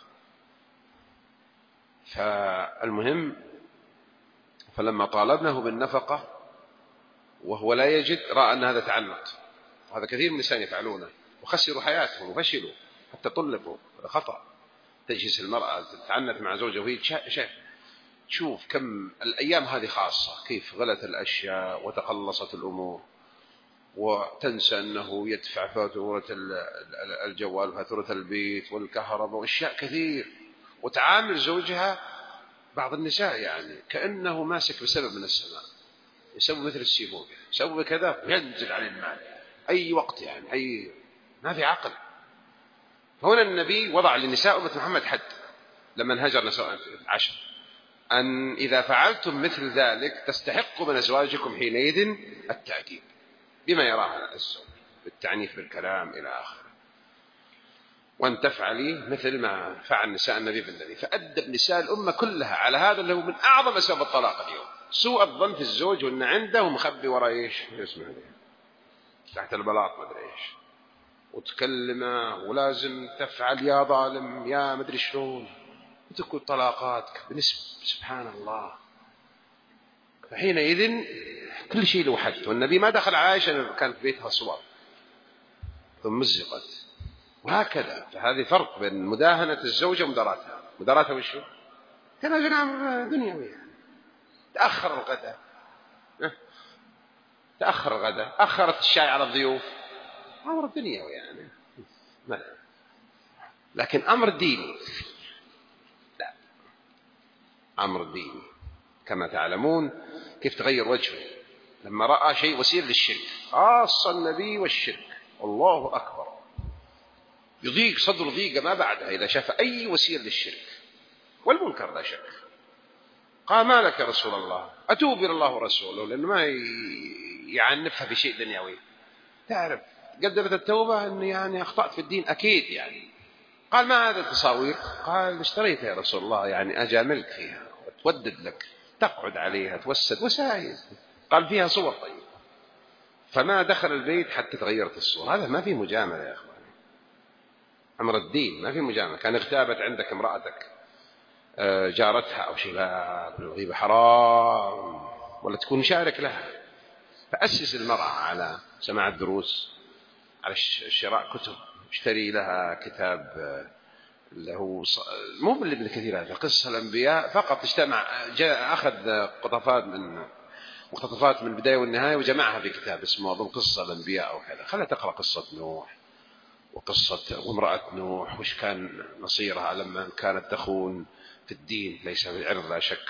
فالمهم، فلما طالبناه بالنفقة وهو لا يجد، رأى أن هذا تعنت، وهذا كثير من النساء يفعلونه وخسروا حياتهم وفشلوا حتى طلقوا. هذا خطأ. تجلس المرأة تتعنت مع زوجها وهي شايف. شوف كم الأيام هذه خاصة، كيف غلت الأشياء وتقلصت الأمور، وتنسى أنه يدفع فاتورة الجوال وفاتورة البيت والكهرباء وأشياء كثير، وتعامل زوجها بعض النساء يعني كأنه ماسك بسبب من السماء، يسوي مثل السيفون، يسوي كذا ينزل عليه المال أي وقت، يعني ما في عقل. هنا النبي وضع للنساء أمة محمد حد لما انهجر نساء 10: أن إذا فعلتم مثل ذلك تستحقوا من أزواجكم حينئذ التأديب بما يراه الزوج، بالتعنيف بالكلام إلى آخره، وأن تفعلي مثل ما فعل نساء النبي بالنبي. فأدب نساء الأمة كلها على هذا اللي هو من أعظم أسباب الطلاق اليوم، سوء الظن في الزوج، وأن عنده مخبي وراء إيش اسمه تحت البلاط ما أدري إيش، وتكلمه ولازم تفعل يا ظالم يا مدري شلون، وتكون طلاقاتك بنسبة سبحان الله. فحينئذ كل شيء له حد. والنبي ما دخل عائشة كانت بيتها صور ثم مزقت وهكذا. فهذه فرق بين مداهنة الزوجة ومداراتها. مداراتها وشو؟ تنازل عن دنيوي، تأخر الغداء، أخرت الشاي على الضيوف، أمر دنيوي يعني. لكن أمر ديني لا، أمر ديني. كما تعلمون كيف تغير وجهه لما رأى شيء وسيل للشرك، خاصة النبي والشرك، الله أكبر، يضيق صدر ضيقة ما بعدها إذا شاف أي وسيل للشرك والمنكر لا شك. قال: ما لك يا رسول الله؟ أتوب إلى الله ورسوله، لأنه ما يعنفها بشيء دنيوي. تعرف قدمت التوبة أن يعني أخطأت في الدين أكيد يعني. قال: ما هذا التصاوير؟ قال: اشتريتها يا رسول الله، يعني أجاملك فيها وتودد لك، تقعد عليها توسد وسائل. قال: فيها صور. طيب، فما دخل البيت حتى تغيرت الصور. هذا ما في مجاملة يا أخواني، أمر الدين ما في مجاملة. كان اغتابت عندك امرأتك جارتها أو شيء، لا، الغيبة حرام، ولا تكون مشارك لها. فأسس المرأة على سماع الدروس، على شراء كتب، اشتري لها كتاب اللي هو مو من ابن كثير، هذا قصة الأنبياء فقط، اجتمع أخذ مقتطفات من البداية والنهاية وجمعها في كتاب اسمه أظن قصة الأنبياء أو كذا. خلها تقرأ قصة نوح وقصة وامرأة نوح، وش كان مصيرها لما كانت تخون في الدين، ليس في العرض لا شك،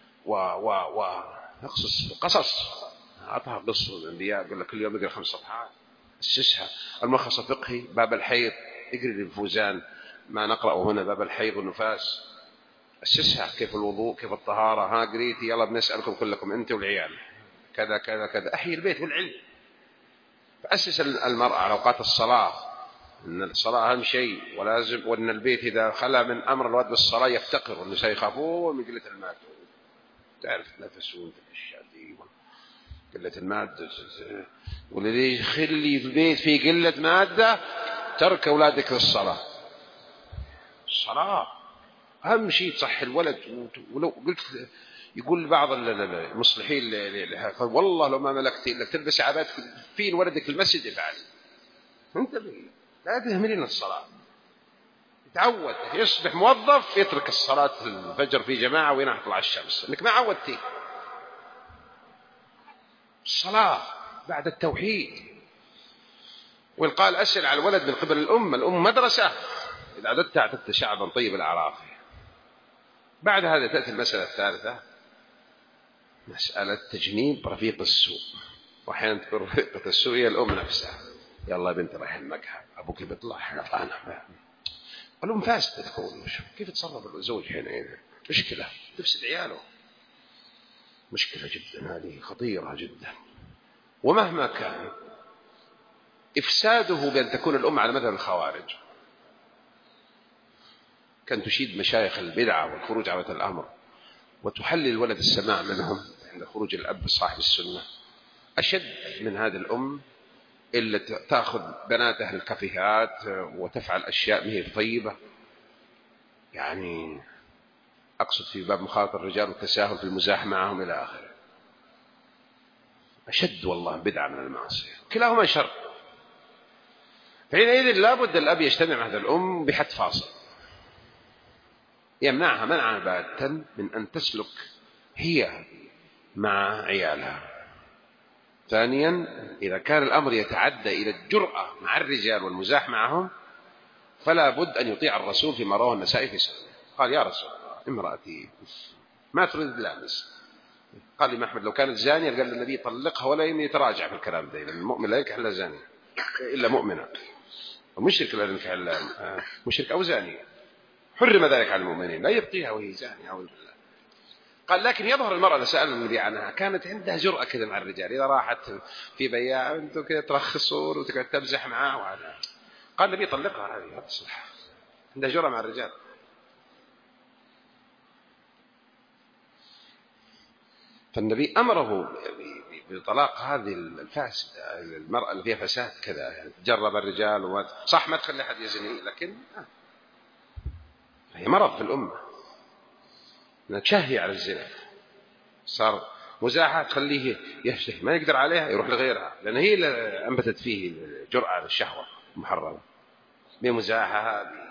قصص. أعطها قصة الأنبياء، قال لك كل يوم يقرأ 5 صفحات، أسسها. الملخص الفقهي باب الحيض، اقرأ للفوزان ما نقرأه هنا، باب الحيض والنفاس، أسسها. كيف الوضوء، كيف الطهارة، ها قريتي، يلا بنسألكم كلكم أنت والعيال كذا كذا كذا. أحيي البيت والعلم. فأسس المرأة على أوقات الصلاة، أن الصلاة أهم شيء، ولازم، وأن البيت إذا خلى من أمر الولد بالصلاة يفتقر، والنساء يخافون من قلة المادة، تعرف نفسون في الأشياء دي، قلة المادة، والذي يخلي في البيت فيه قلة مادة ترك أولادك للصلاة. الصلاة أهم شيء تصحي الولد. ولو قلت، يقول بعض المصلحين والله لو ما ملكت إلا تلبس عباد في ولدك المسجد افعل. أنت لا تهملين الصلاة. يتعود يصبح موظف يترك الصلاة الفجر في جماعة وين تطلع الشمس، انك ما عودتيه. الصلاة بعد التوحيد. والقال أسأل على الولد من قبل الأم مدرسة، إذا أعددت شعبا طيب الأعراف. بعد هذا تأتي المسألة الثالثة، مسألة تجنيب رفيق السوء. وأحيانا تكون رفيقة السوء هي الأم نفسها. يلا يا بنت رايح المقهى، أبوك بيطلع أنا الأم فاسدة تكون، كيف تصرف الزوج حينئذ؟ مشكلة تفسد عياله، مشكلة جدا، هذه خطيرة جدا. ومهما كان إفساده بأن تكون الأم على مذهب الخوارج، كان تشيد مشايخ البدعة والخروج على الأمر، وتحلل الولد السماع منهم عند خروج الأب صاحب السنة، أشد من هذه الأم اللي تأخذ بناتها الكافيهات وتفعل أشياء مهي طيبة. يعني أقصد في باب مخاطر الرجال والتساهل في المزاح معهم إلى آخره. أشد والله بدعة من المعصية، كلاهما شر. فحينئذ لابد الأب يجتمع مع هذه الأم بحد فاصل، يمنعها منعا باتا من أن تسلك هي مع عيالها. ثانيا، إذا كان الأمر يتعدى إلى الجرأة مع الرجال والمزاح معهم، فلا بد أن يطيع الرسول فيما رواه النسائي في سنة. قال يا رسول الله امرأتي ما تريد لامس. قال لي أحمد لو كانت زانية قال النبي طلقها ولا يتراجع في الكلام ده، المؤمن لا ينكح إلا زانية إلا مؤمنة، ومشرك لا ينكح إلا مشرك أو زانية، حرم ذلك على المؤمنين، لا يبقيها وهي زانية أعوذ بالله. قال لكن يظهر المرأة اللي سأل النبي عنها كانت عندها جرأة كذا مع الرجال، إذا راحت في بياع أنتم كذا ترخصون وتقعد تمزح معاه وعلى. قال النبي طلقها، هذه تصلح، عندها جرأة مع الرجال. فالنبي أمره بطلاق هذه الفاسدة، المرأة اللي فيها فساد كذا، يعني تجرب الرجال صح ما تخلي أحد يزني، لكن هي مرض في الأمة، تشهي على الزنا، صار مزاحة تخليه يشتهي، ما يقدر عليها يروح لغيرها، لأن هي اللي أنبتت فيه الجرأة على الشهوة المحرمة بمزاحة هذه.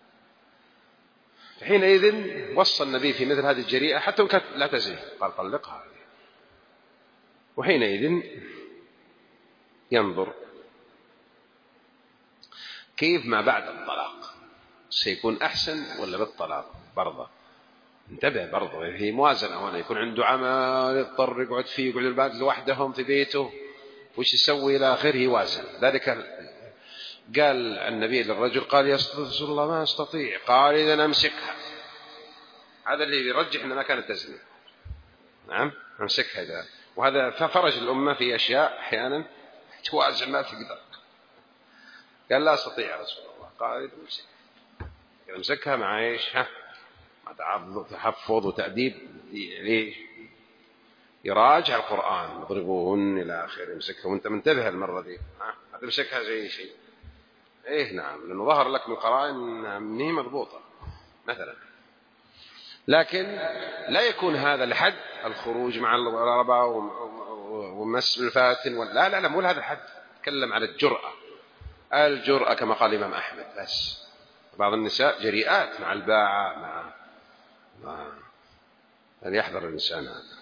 حينئذ وصى النبي في مثل هذه الجريئة حتى وكانت لا تزني، قال طلقها. وحينئذ ينظر كيف ما بعد الطلاق سيكون أحسن ولا بالطلاق برضه. انتبه برضه، هي موازنة، وانا يكون عنده عمل يضطر يقعد فيه، يقعد البنات لوحدهم في بيته، وش يسوي إلى آخره، يوازن ذلك. قال النبي للرجل قال يا رسول الله ما أستطيع، قال إذا أمسكها. هذا اللي يرجح أنها ما كانت تزني، نعم أمسكها إذا. وهذا ففرج الأمة في أشياء أحيانا توازن ما تقدر. قال لا أستطيع يا رسول الله، قال إذا أمسكها مع إيش تحفظ وتأديب، ليش يراجع القرآن يضربوهن إلى آخره، يمسكها وأنت منتبه المرة دي هتمسكها زي شيء إيه نعم، لأنه ظهر لك من قرائن أنها مضبوطة مثلا. لكن لا يكون هذا لحد الخروج مع الغرباء ومس الفاتن لا لا لا، مو هذا الحد. تكلم على الجرأة كما قال الإمام أحمد. بس بعض النساء جريئات مع الباعة مع أن يحذر الإنسان هذا.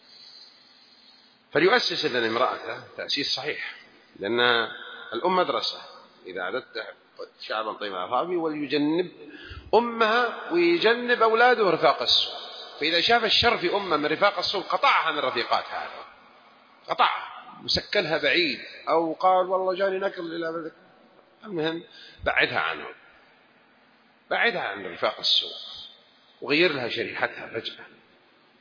فليؤسس لنا امرأته تأسيس صحيح، لأن الأم مدرسة. إذا عددت شعبا طيبا أصحابي وليجنب أمها ويجنب أولاده رفاق السوء. فإذا شاف الشر في أمه من رفاق السوء قطعها من رفيقاتها، قطعها مسكنها بعيد، أو قال والله جاني نقل إلى بلدك، المهم بعدها عنه، بعدها عن رفاق السوء، وغير لها شريحتها فجأة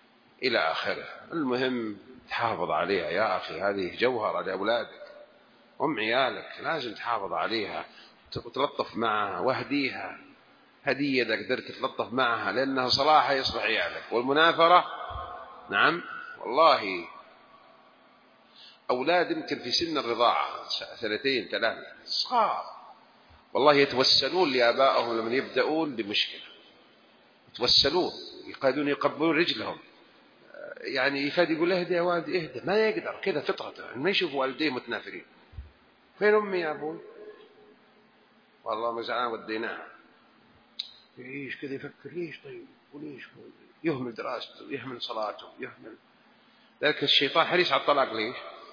إلى آخره. المهم تحافظ عليها يا أخي، هذه جوهرة لأولادك، أم عيالك لازم تحافظ عليها وتلطف معها واهديها هدية إذا قدرت تتلطف معها، لأنها صلاحها يصلح عيالك. والمنافرة نعم والله أولاد يمكن في سن الرضاعة 2 3 صغار والله يتوسلون لآبائهم لما يبدأون بمشكلة، يتوسلون يقبلون رجلهم، يعني يكاد يقول اهدى يا والدي اهدى، ما يقدر كذا فطرته ما يشوف والديه متنافرين. فين أمي يا أبوي؟ والله مزعان وديناها. يعيش كذا يفكر ليش طيب وليش يهمل دراسته يهمل صلاته يهمل. ذلك الشيطان حريص على الطلاق ليش؟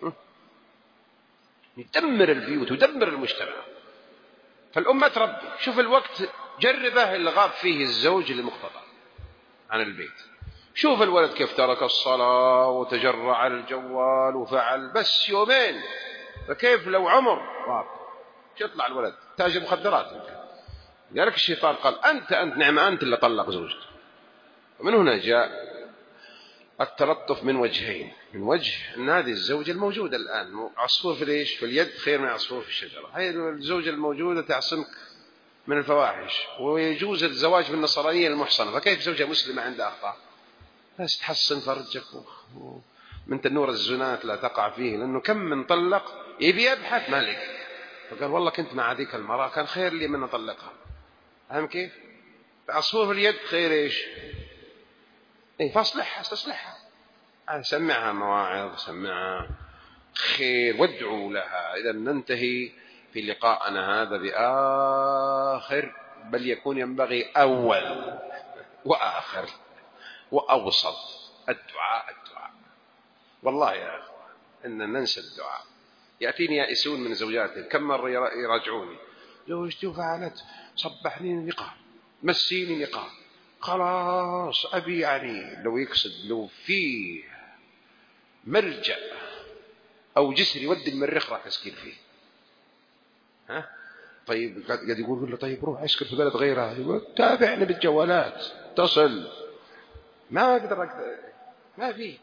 يدمر البيوت ويدمر المجتمع. فالأمة تربي. شوف الوقت جربه اللي غاب فيه الزوج لمقتضى عن البيت، شوف الولد كيف ترك الصلاة وتجرع على الجوال وفعل بس يومين، فكيف لو عمر غاب يطلع الولد تاجر مخدرات. لذلك الشيطان قال أنت نعم أنت اللي طلق زوجته. ومن هنا جاء التلطف من وجهين، من وجه أن هذه الزوجة الموجودة الآن عصفور في ليش في اليد خير من عصفور في الشجرة، هذه الزوجة الموجودة تعصمك من الفواحش، ويجوز الزواج بالنصرانية المحصنة، فكيف زوجة مسلمة عندها أخطاء؟ بس تحصن فرجك من تنور الزنات لا تقع فيه، لأنه كم من طلق يبي يبحث ما لقى، فقال والله كنت مع هذيك المرأة كان خير لي من أطلقها. فهم كيف؟ عصفور في اليد خير إيش؟ إيه فاصلحها استصلحها، سمعها مواعظ سمعها خير وادعوا لها. إذا ننتهي في لقاءنا هذا بآخر، بل يكون ينبغي أول وآخر وأوسط الدعاء. والله يا أخوة إن ننسى الدعاء. يأتيني يائسون من زوجاتهم كم مرة يراجعوني زوجتي وفعلت صبحني نقاب مسيني نقاب خلاص أبي، يعني لو يقصد لو فيه مرجع أو جسر يودي المريخ راح أسكن فيه. ها طيب قد يقول له طيب روح أسكن في بلد غيرها، يقول تابعني بالجوالات تصل ما أقدر ما فيه.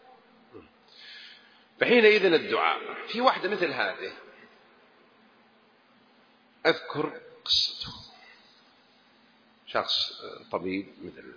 فحينئذ الدعاء في واحدة مثل هذه أذكر قصته، شخص طبيب مثل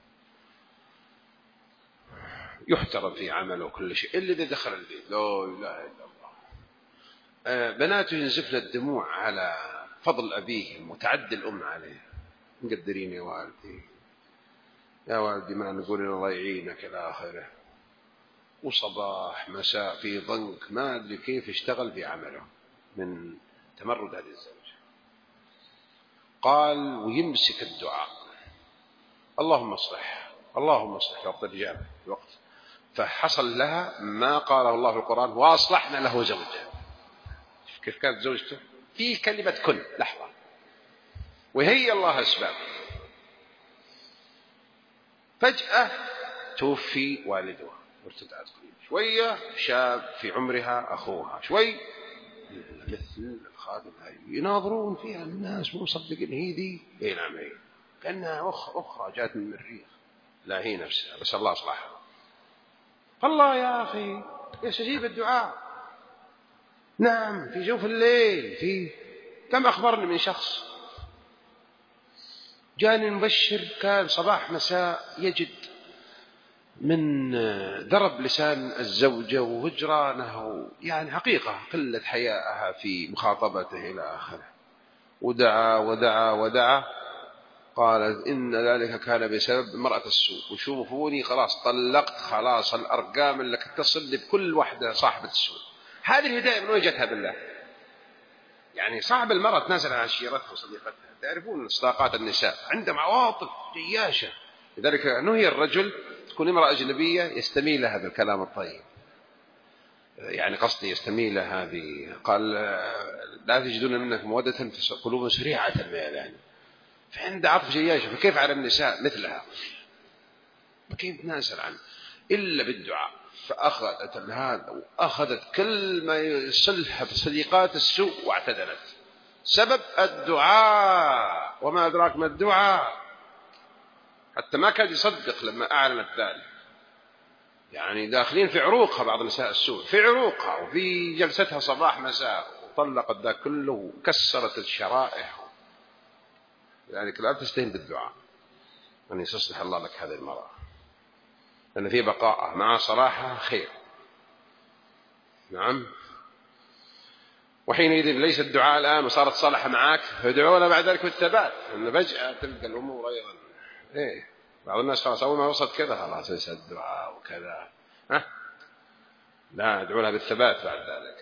يحترم في عمله وكل شيء إلا إذا دخل البيت لا إله إلا الله بناته ينزفن الدموع على فضل أبيهم وتعدي الأم عليه. مقدرين يا والدي يا والدي ما نقول إن الله يعينك إلى آخره، وصباح مساء في ضنك ما أدري كيف اشتغل في عمله من تمرد هذه الزوجة. قال ويمسك الدعاء اللهم اصلح اللهم اصلح وقت الإجابة الوقت، فحصل لها ما قاله الله في القرآن وأصلحنا له زوجه. كيف كانت زوجته في كلمة كن لحظة وهي الله أسباب. فجأة توفي والدها وارتدعت شوية شاب في عمرها أخوها شوي مثل الخادم يناظرون فيها الناس مو مصدقين هي ذي اي نعم هي كأنها أخرى جات من المريخ، لا هي نفسها بس الله أصلحها. فالله يا أخي يستجيب الدعاء. نعم في جوف الليل في كم أخبرني من شخص جاني مبشر كان صباح مساء يجد من ضرب لسان الزوجة وهجرانه يعني حقيقة قلة حياءها في مخاطبته إلى آخره، ودعا ودعا ودعا. قالت إن ذلك كان بسبب امرأة السوء، وشوفوني خلاص طلقت خلاص الأرقام اللي تتصل بكل واحدة صاحبة السوء. هذه الهداية من وجهتها بالله، يعني صاحب المرأة تنازل عن عشيرتها وصديقتها. تعرفون صداقات النساء عندهم عواطف جياشة، لذلك نهي الرجل تكون امرأة أجنبية يستميلها بالكلام الطيب، يعني قصدي يستميلها هذه. قال لا تجدون منك مودة في قلوب سريعة الميلان، يعني فعند عطف جياشة. فكيف على النساء مثلها كيف تنازل عنه إلا بالدعاء. فأخذت هذا وأخذت كل ما يصلح بصديقات السوء واعتدلت سبب الدعاء. وما أدراك ما الدعاء، حتى ما كان يصدق لما أعلنت ذلك. يعني داخلين في عروقها بعض نساء السوء في عروقها وفي جلستها صباح مساء طلقت ذا كله وكسرت الشرائح، يعني لا تستهين بالدعاء أن يصلح الله لك هذه المرأة، لأن في بقاء مع صلاحها خير. نعم. وحينئذ ليس الدعاء الآن وصارت صالحة معك فادعونا بعد ذلك بالثبات، أن فجأة تلقى الأمور أيضا بعض الناس خلاص أول ما وصلت كذا خلاص ينسى الدعاء وكذا. لا، ادعو لها بالثبات بعد ذلك،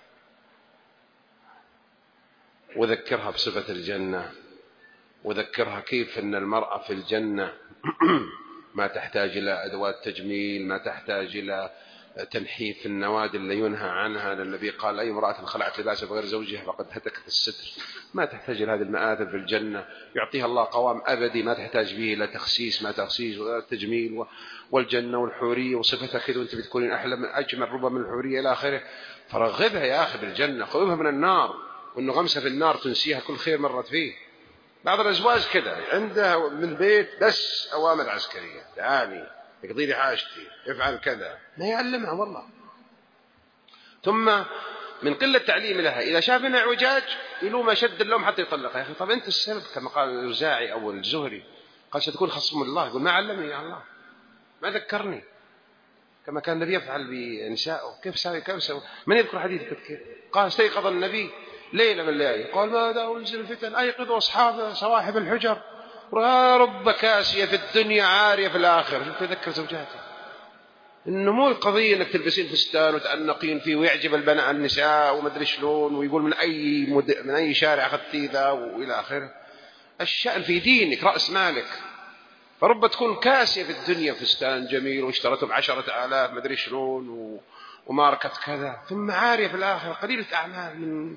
وذكرها بصفة الجنة، وذكرها كيف أن المرأة في الجنة ما تحتاج إلى أدوات تجميل، ما تحتاج إلى تنحيف النوادي اللي ينهى عنها، لأن النبي قال أي امرأة خلعت لباسها بغير زوجها فقد هتكت الستر. ما تحتاج إلى هذه المآثر في الجنة، يعطيها الله قوام أبدي ما تحتاج به إلى تخسيس، ما تخسيس ولا تجميل. والجنة والحورية وصفتها كذا وأنت بتكونين أحلى من أجمل ربما من الحورية إلى آخره. فرغبها يا أخي بالجنة، خوفها من النار، وأنه غمسة في النار تنسيها كل خير مرت فيه. بعض الأزواج كذا عندها من البيت بس أوامر عسكرية، تعالي اقضي لي حاجتي، افعل كذا، ما يعلمها والله. ثم من قلة تعليم لها إذا شاف منها اعوجاج يلوم أشد اللوم حتى يطلقها. يا أخي طب أنت السبب، كما قال الأوزاعي أو الزهري قال ستكون خصم الله. يقول ما علمني يا الله، ما ذكرني، كما كان النبي يفعل بنسائه. كيف سوي من يذكر حديث كيف قال استيقظ النبي ليلة من الليالي قال ماذا أنزل الفتن أيقظوا أصحاب صواحب الحجر رب كاسية في الدنيا عارية في الآخرة. شوف يذكر زوجاته إنه مو القضية إنك تلبسين فستان وتأنقين فيه ويعجب البنات النساء وما أدري شلون ويقول من أي شارع أخذتي ذا وإلى آخره. الشأن في دينك رأس مالك. فرب تكون كاسية في الدنيا فستان جميل واشترته ب10,000 ما أدري شلون وماركة كذا، ثم عارية في الآخرة قليلة أعمال، من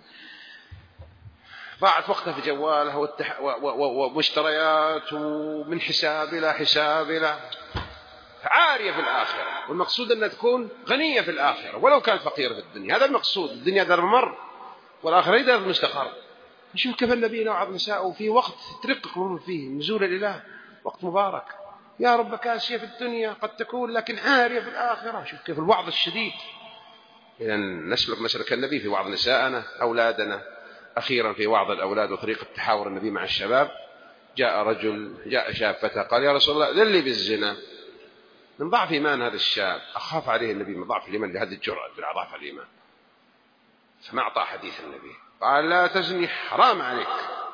ضاعت وقتها في جوالها ومشتريات ومن حساب إلى حساب إلى عارية في الآخرة. والمقصود أن تكون غنية في الآخرة ولو كانت فقيرة في الدنيا. هذا المقصود. الدنيا دار ممر والآخرة دار مستقر. نشوف كيف النبي نوعظ نساءه في وقت ترقق مرور فيه نزول الإله، وقت مبارك. يا رب كاسية في الدنيا قد تكون لكن عارية في الآخرة. شوف كيف الوعظ الشديد. إذا نسلك مسلك النبي في وعظ نساءنا أولادنا. أخيرا في وعظ الأولاد وطريقة تحاور النبي مع الشباب، جاء شاب فتى قال يا رسول الله ذلي بالزنا. من ضعف إيمان هذا الشاب أخاف عليه النبي من ضعف الإيمان لهذه الجرأة ضعف الإيمان، فما أعطى حديث النبي قال لا تزني حرام عليك.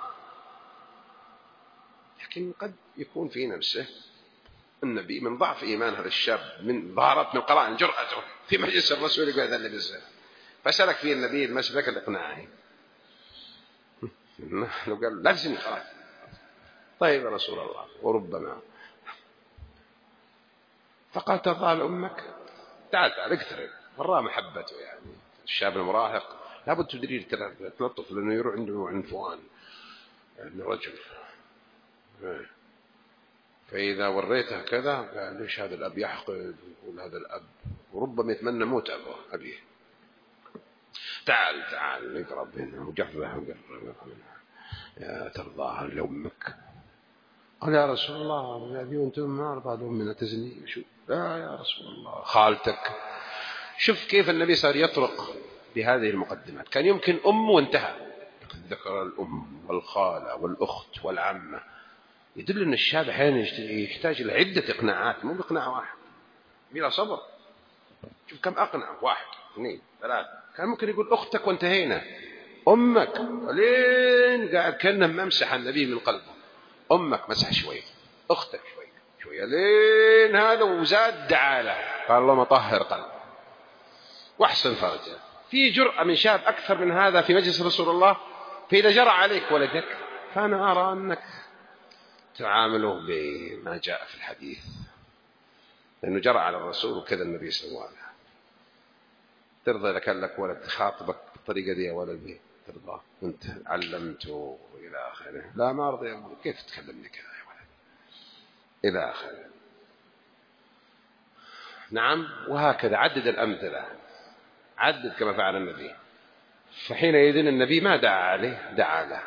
لكن قد يكون في نفسه النبي من ضعف إيمان هذا الشاب من ظهرت من قرائن جرأته في مجلس الرسول يقول ذلي بالزنا، فسلك فيه النبي المسلك الإقناعي. لو قال لا تزني خلاص. طيب يا رسول الله وربما فقال ترضى لأمك، تعال اقترب. مرة محبته يعني الشاب المراهق لابد تدرير تلطف لأنه يروح عنده عنفوان يعني رجل. فإذا وريته كذا قال ليش هذا الأب يحقد ويقول هذا الأب وربما يتمنى موت أبيه. تعال يقرب منه وجفه يا ترضاها لأمك. قال يا رسول الله أبي وأنتم ما أرضى لأمنا تزني. شو لا يا رسول الله خالتك. شوف كيف النبي صار يطرق بهذه المقدمات. كان يمكن أم وانتهى، ذكر الأم والخالة والأخت والعمة. يدل أن الشاب أحيانا يحتاج إلى عدة إقناعات مو بإقناع واحد بلا صبر. شوف كم أقنع 1 2 3. كان ممكن يقول أختك وانتهينا، أمك لين قاعد كأنه ممسح النبي من قلبه. أمك مسح شوي، أختك شوي لين هذا وزاد دعاله قال اللهم طهر قلبه واحسن فرجه. في جرأة من شاب أكثر من هذا في مجلس رسول الله. فإذا جرى عليك ولدك فأنا أرى أنك تعامله بما جاء في الحديث، لأنه جرى على الرسول وكذا النبي صلى الله عليه وسلم. ترضى إذا كان لك ولد خاطبك بالطريقة دي يا ولدي؟ ترضى أنت علمته إلى آخره؟ لا ما أرضى. يقول كيف تكلمني كذا يا ولد إلى آخره. نعم. وهكذا عدد الأمثلة، عدد كما فعل النبي. فحينئذ النبي ما دعا عليه، دعا له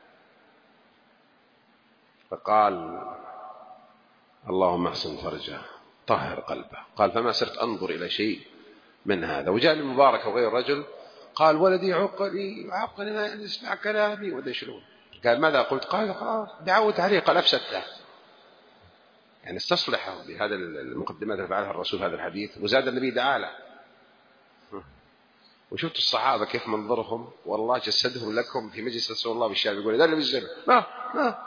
فقال اللهم احسن فرجه طهر قلبه. قال فما صرت أنظر إلى شيء من هذا. وجاء المبارك وغير رجل قال ولدي عقلي وعقلي ما يسمع كلامي وذا شلون. قال ماذا قلت؟ قال دعوت عليه. قال أفسدته. يعني استصلحه بهذا المقدمات اللي فعلها الرسول هذا الحديث، وزاد النبي دعا له. وشفت الصحابة كيف منظرهم، والله جسدهم لكم في مجلس رسول الله بالشارع يقول لا اللي بالزنا ما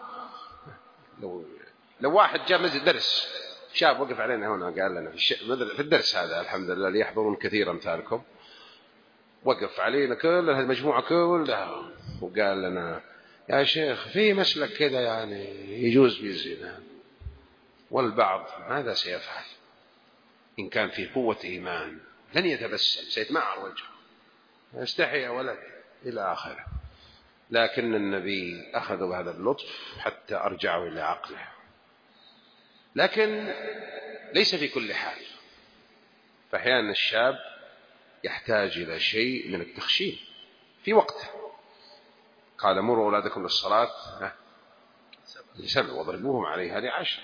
لو واحد جاء مسجد درس شاب وقف علينا هنا قال لنا في الدرس هذا الحمد لله ليحضرون كثير أمثالكم، وقف علينا كل هالمجموعة كلها وقال لنا يا شيخ في مسلك كذا يعني يجوز بالزنا، والبعض ماذا سيفعل إن كان في قوة إيمان؟ لن يتبسم، سيتمعر وجهه، يستحي يا ولد إلى آخره. لكن النبي أخذ بهذا اللطف حتى أرجعه إلى عقله. لكن ليس في كل حال، فأحيانا الشاب يحتاج إلى شيء من التخشين في وقته. قال مروا أولادكم للصلاة ل7 واضربوهم عليها ل10.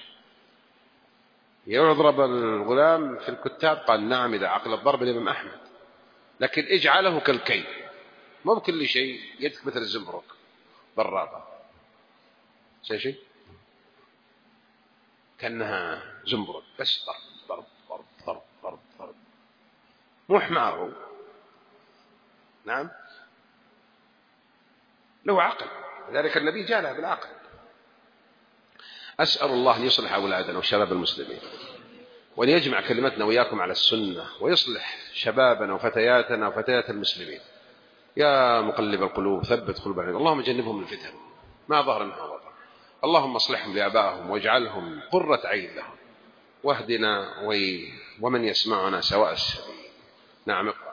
يضرب الغلام في الكتاب؟ قال نعم إذا عقل الضرب الإمام أحمد، لكن اجعله كالكي، مو بكل شيء يدك مثل الزنبرك ضرابة شيء كأنها زنبرك بس ضرب ضرب ضرب ضرب ضرب ضرب، مو حمار هو. نعم له عقل، لذلك النبي جاء بالعقل. أسأل الله أن يصلح أولادنا وشباب المسلمين، وأن يجمع كلمتنا وإياكم على السنة، ويصلح شبابنا وفتياتنا وفتيات المسلمين. يا مقلب القلوب ثبت قلوبنا، اللهم جنبهم الفتن ما ظهر منها وبطن، اللهم اصلحهم لآبائهم واجعلهم قرة عين لهم، واهدنا ومن يسمعنا سواء السبيل. نعم.